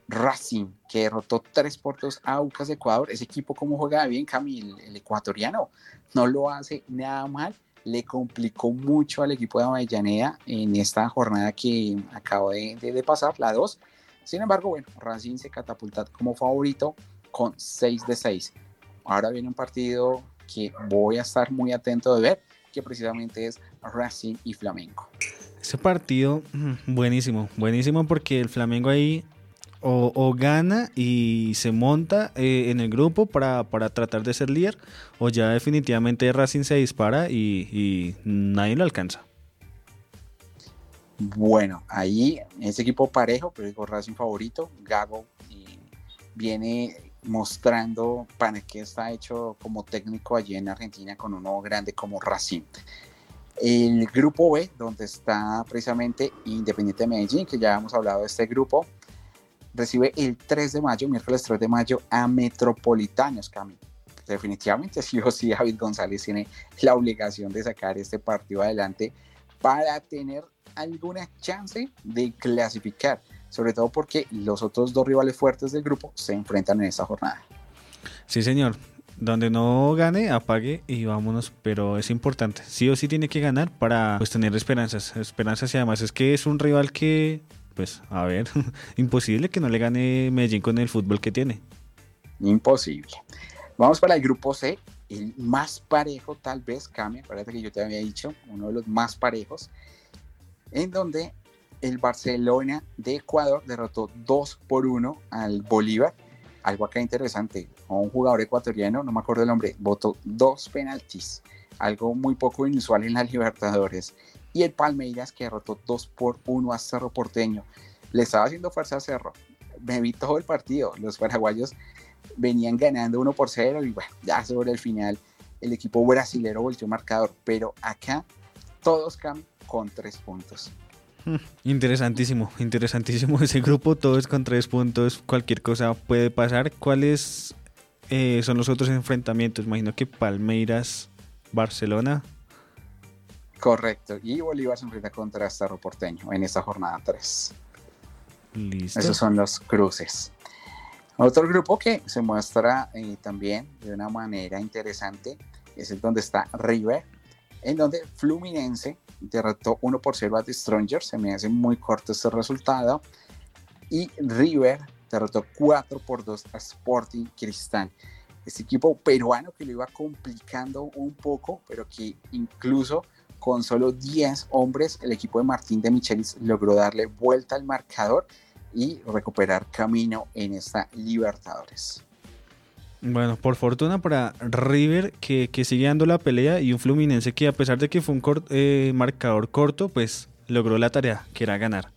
Racing, que derrotó tres por dos a Aucas de Ecuador. Ese equipo como juega bien, Cami, el, el ecuatoriano no lo hace nada mal, le complicó mucho al equipo de Avellaneda en esta jornada que acabo de, de, de pasar, la dos. Sin embargo, bueno, Racing se catapulta como favorito con seis de seis. Ahora viene un partido que voy a estar muy atento de ver, que precisamente es Racing y Flamengo. Ese partido, buenísimo, buenísimo porque el Flamengo ahí o, o gana y se monta eh, en el grupo para, para tratar de ser líder, o ya definitivamente Racing se dispara y, y nadie lo alcanza. Bueno, ahí ese equipo parejo, pero digo Racing favorito, Gago y viene mostrando para qué está hecho como técnico allí en Argentina con uno grande como Racing. El grupo B, donde está precisamente Independiente de Medellín, que ya hemos hablado de este grupo, recibe el tres de mayo, miércoles tres de mayo, a Metropolitanos, Cami. Definitivamente sí o sí David González tiene la obligación de sacar este partido adelante para tener alguna chance de clasificar, sobre todo porque los otros dos rivales fuertes del grupo se enfrentan en esta jornada. Sí, señor. Donde no gane, apague y vámonos, pero es importante. Sí o sí tiene que ganar para pues tener esperanzas. Esperanzas y además es que es un rival que, pues, a ver, imposible que no le gane Medellín con el fútbol que tiene. Imposible. Vamos para el grupo C, el más parejo tal vez, Cami, acuérdate que yo te había dicho, uno de los más parejos, en donde el Barcelona de Ecuador derrotó dos por uno al Bolívar. Algo acá interesante, un jugador ecuatoriano, no me acuerdo el nombre, botó dos penaltis, algo muy poco inusual en las Libertadores. Y el Palmeiras, que derrotó dos por uno a Cerro Porteño. Le estaba haciendo fuerza a Cerro, me vi todo el partido, los paraguayos venían ganando uno por cero y bueno, ya sobre el final el equipo brasilero volteó marcador, pero acá todos cambian con tres puntos. Interesantísimo, interesantísimo ese grupo, todos con tres puntos, cualquier cosa puede pasar. ¿Cuáles eh, son los otros enfrentamientos? Imagino que Palmeiras, Barcelona. Correcto, y Bolívar se enfrenta contra Cerro Porteño en esta jornada tres. Listo. Esos son los cruces. Otro grupo que se muestra eh, también de una manera interesante es el donde está River, en donde Fluminense derrotó uno por cero a The Strongers. Se me hace muy corto este resultado. Y River derrotó cuatro por dos a Sporting Cristal. Este equipo peruano que lo iba complicando un poco, pero que incluso con solo diez hombres, el equipo de Martín de Michelis logró darle vuelta al marcador y recuperar camino en esta Libertadores. Bueno, por fortuna para River, que, que sigue dando la pelea, y un Fluminense que, a pesar de que fue un cort, eh, marcador corto, pues logró la tarea, que era ganar.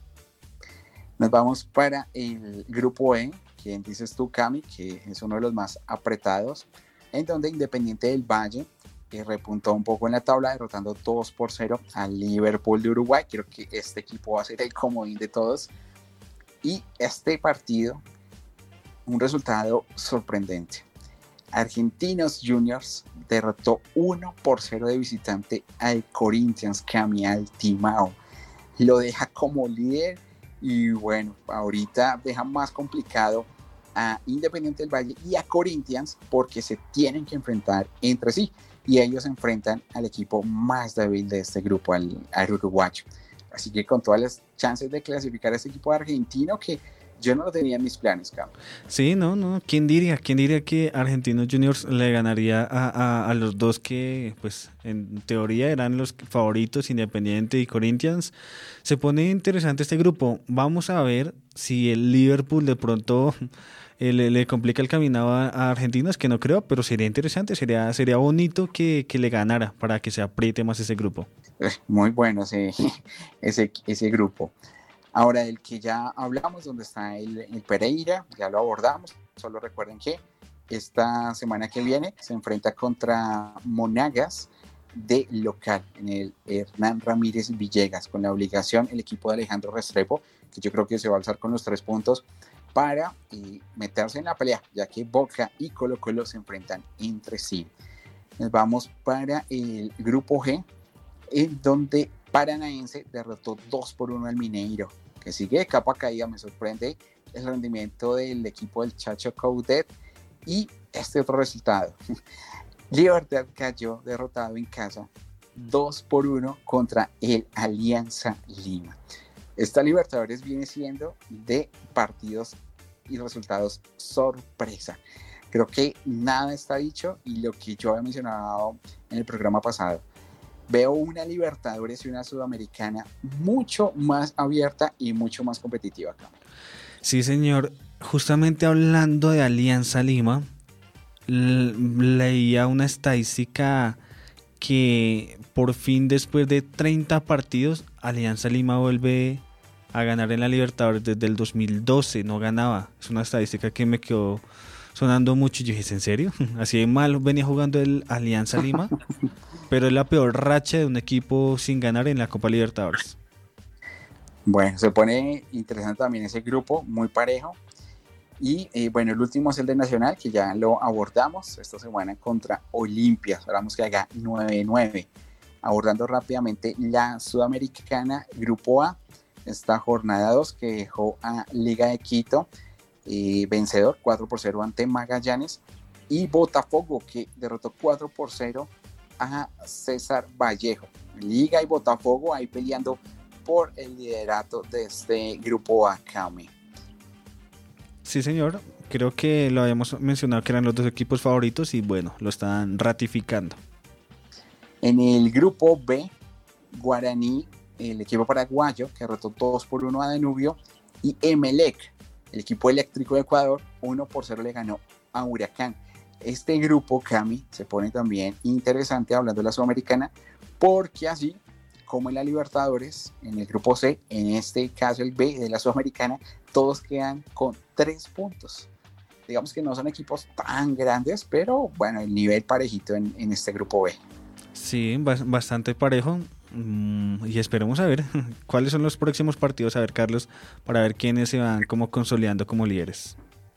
Nos vamos para el grupo E, quien dices tú, Cami, que es uno de los más apretados, en donde Independiente del Valle eh, repuntó un poco en la tabla, derrotando dos por cero al Liverpool de Uruguay. Creo que este equipo va a ser el comodín de todos. Y este partido, un resultado sorprendente. Argentinos Juniors derrotó uno por cero de visitante al Corinthians, Cami, al Timao. Lo deja como líder y bueno, ahorita deja más complicado a Independiente del Valle y a Corinthians porque se tienen que enfrentar entre sí y ellos se enfrentan al equipo más débil de este grupo, al, al uruguayo. Así que con todas las chances de clasificar a este equipo argentino que yo no lo tenía en mis planes, Cam. Sí, no, no. ¿Quién diría? ¿Quién diría que Argentinos Juniors le ganaría a, a, a los dos que, pues, en teoría eran los favoritos, Independiente y Corinthians? Se pone interesante este grupo. Vamos a ver si el Liverpool de pronto eh, le, le complica el camino a, a Argentinos, que no creo, pero sería interesante, sería, sería bonito que, que le ganara para que se apriete más ese grupo. Muy bueno ese, ese, ese grupo. Ahora, el que ya hablamos, donde está el, el Pereira, ya lo abordamos. Solo recuerden que esta semana que viene se enfrenta contra Monagas de local en el Hernán Ramírez Villegas, con la obligación el equipo de Alejandro Restrepo, que yo creo que se va a alzar con los tres puntos para eh, meterse en la pelea, ya que Boca y Colo Colo se enfrentan entre sí. Nos vamos para el grupo G, en donde Paranaense derrotó dos por uno al Mineiro, que sigue de capa caída. Me sorprende el rendimiento del equipo del Chacho Coudet y este otro resultado. Libertad cayó derrotado en casa dos por uno contra el Alianza Lima. Esta Libertadores viene siendo de partidos y resultados sorpresa. Creo que nada está dicho y lo que yo había mencionado en el programa pasado. Veo una Libertadores y una Sudamericana mucho más abierta y mucho más competitiva acá. Sí, señor. Justamente hablando de Alianza Lima, l- leía una estadística que por fin después de treinta partidos, Alianza Lima vuelve a ganar en la Libertadores. Desde el dos mil doce no ganaba. Es una estadística que me quedó sonando mucho. Yo dije, ¿en serio? Así de mal venía jugando el Alianza Lima, pero es la peor racha de un equipo sin ganar en la Copa Libertadores. Bueno, se pone interesante también ese grupo, muy parejo. Y eh, bueno, el último es el de Nacional, que ya lo abordamos esta semana contra Olimpia. Esperamos que haga nueve nueve. Abordando rápidamente la Sudamericana, Grupo A, esta jornada dos que dejó a Liga de Quito eh, vencedor cuatro por cero ante Magallanes, y Botafogo, que derrotó cuatro por cero a César Vallejo. Liga y Botafogo ahí peleando por el liderato de este Grupo A, Cami. Sí, señor. Creo que lo habíamos mencionado que eran los dos equipos favoritos y bueno, lo están ratificando. En el Grupo B, Guaraní, el equipo paraguayo, que derrotó dos por uno a Danubio, y Emelec, el equipo eléctrico de Ecuador, uno por cero le ganó a Huracán. Este grupo, Cami, se pone también interesante hablando de la Sudamericana, porque así como en la Libertadores, en el Grupo C, en este caso el B de la Sudamericana, todos quedan con tres puntos. Digamos que no son equipos tan grandes, pero bueno, el nivel parejito en, en este Grupo B. Sí, bastante parejo. Y esperemos a ver cuáles son los próximos partidos, a ver, Carlos, para ver quiénes se van como consolidando como líderes.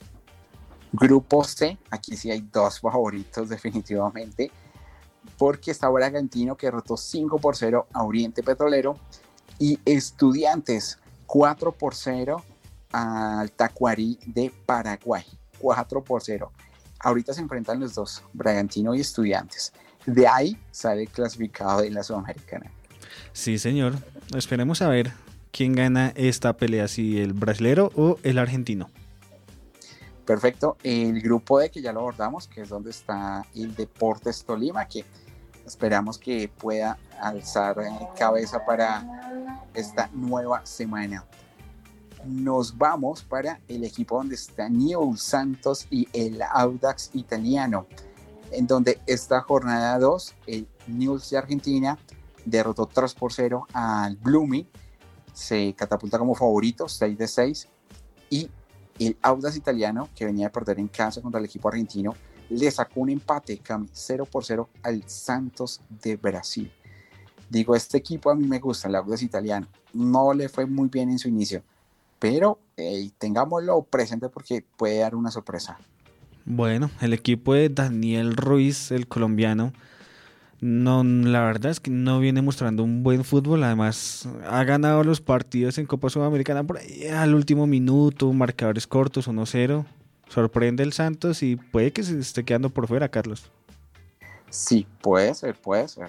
Grupo C, aquí sí hay dos favoritos definitivamente, porque está Bragantino, que derrotó cinco por cero a Oriente Petrolero, y Estudiantes cuatro por cero al Tacuarí de Paraguay, cuatro por cero. Ahorita se enfrentan los dos, Bragantino y Estudiantes. De ahí sale clasificado de la Sudamericana. Sí, señor. Esperemos a ver quién gana esta pelea, si el brasilero o el argentino. Perfecto. El grupo D, que ya lo abordamos, que es donde está el Deportes Tolima, que esperamos que pueda alzar cabeza para esta nueva semana. Nos vamos para el equipo donde está Newell's Santos y el Audax Italiano, en donde esta jornada dos, el Newell's de Argentina derrotó tres por cero al Blooming, se catapulta como favorito, seis de seis, y el Audax Italiano, que venía a perder en casa contra el equipo argentino, le sacó un empate, Cami, cero por cero al Santos de Brasil. Digo, este equipo a mí me gusta, el Audax Italiano, no le fue muy bien en su inicio, pero eh, tengámoslo presente porque puede dar una sorpresa. Bueno, el equipo de Daniel Ruiz, el colombiano, no, la verdad es que no viene mostrando un buen fútbol. Además, ha ganado los partidos en Copa Sudamericana por ahí al último minuto, marcadores cortos, uno cero. Sorprende el Santos y puede que se esté quedando por fuera, Carlos. Sí, puede ser, puede ser.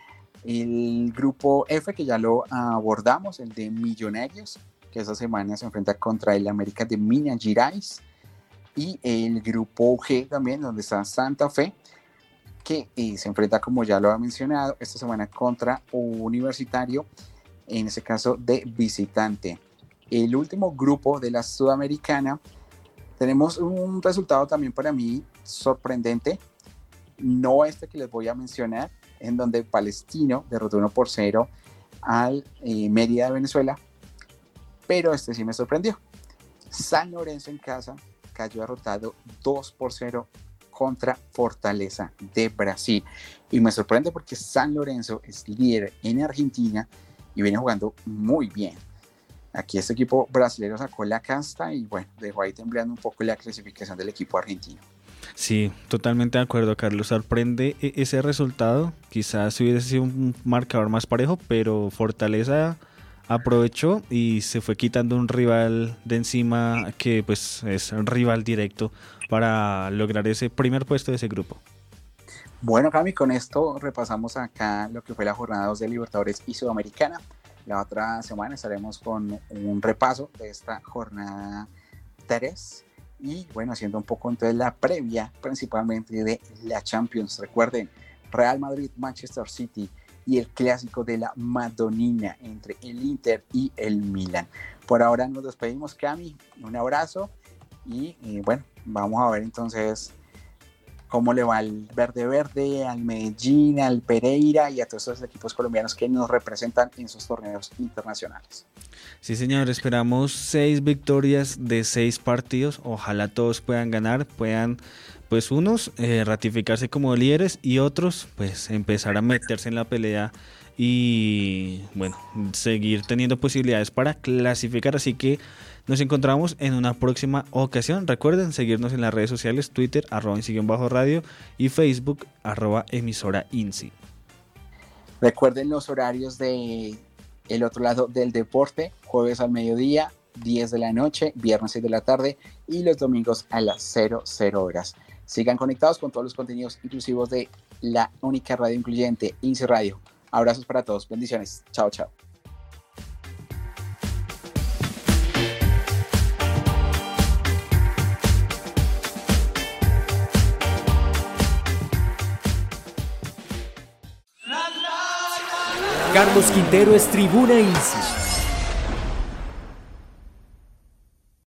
El grupo F, que ya lo abordamos, el de Millonarios, que esta semana se enfrenta contra el América de Minas Gerais. Y el grupo G también, donde está Santa Fe, que eh, se enfrenta, como ya lo ha mencionado, esta semana contra Universitario, en ese caso de visitante. El último grupo de la Sudamericana, tenemos un resultado también para mí sorprendente, no este que les voy a mencionar, en donde Palestino derrotó uno por cero al eh, Mérida de Venezuela, pero este sí me sorprendió. San Lorenzo en casa cayó derrotado dos por cero contra Fortaleza de Brasil. Y me sorprende porque San Lorenzo es líder en Argentina y viene jugando muy bien. Aquí este equipo brasileño sacó la casta y bueno, dejó ahí temblando un poco la clasificación del equipo argentino. Sí, totalmente de acuerdo, Carlos. Sorprende ese resultado. Quizás hubiese sido un marcador más parejo, pero Fortaleza aprovechó y se fue quitando un rival de encima que pues es un rival directo para lograr ese primer puesto de ese grupo. Bueno, Cami, con esto repasamos acá lo que fue la jornada dos de Libertadores y Sudamericana. La otra semana estaremos con un repaso de esta jornada tres y bueno, haciendo un poco entonces la previa principalmente de la Champions. Recuerden, Real Madrid, Manchester City y el clásico de la Madonina entre el Inter y el Milan. Por ahora nos despedimos, Cami, un abrazo y, y bueno, vamos a ver entonces cómo le va al Verde Verde, al Medellín, al Pereira y a todos esos equipos colombianos que nos representan en sus torneos internacionales. Sí, señor, esperamos seis victorias de seis partidos, ojalá todos puedan ganar, puedan pues unos eh, ratificarse como líderes y otros pues empezar a meterse en la pelea y bueno, seguir teniendo posibilidades para clasificar, así que nos encontramos en una próxima ocasión. Recuerden seguirnos en las redes sociales, Twitter, arroba bajo radio y Facebook, arroba emisora INSI. Recuerden los horarios de el otro lado del deporte, jueves al mediodía, diez de la noche, viernes seis de la tarde y los domingos a las cero cero horas. Sigan conectados con todos los contenidos inclusivos de la única radio incluyente, INSI Radio. Abrazos para todos, bendiciones, chao, chao. Carlos Quintero es Tribuna INSI.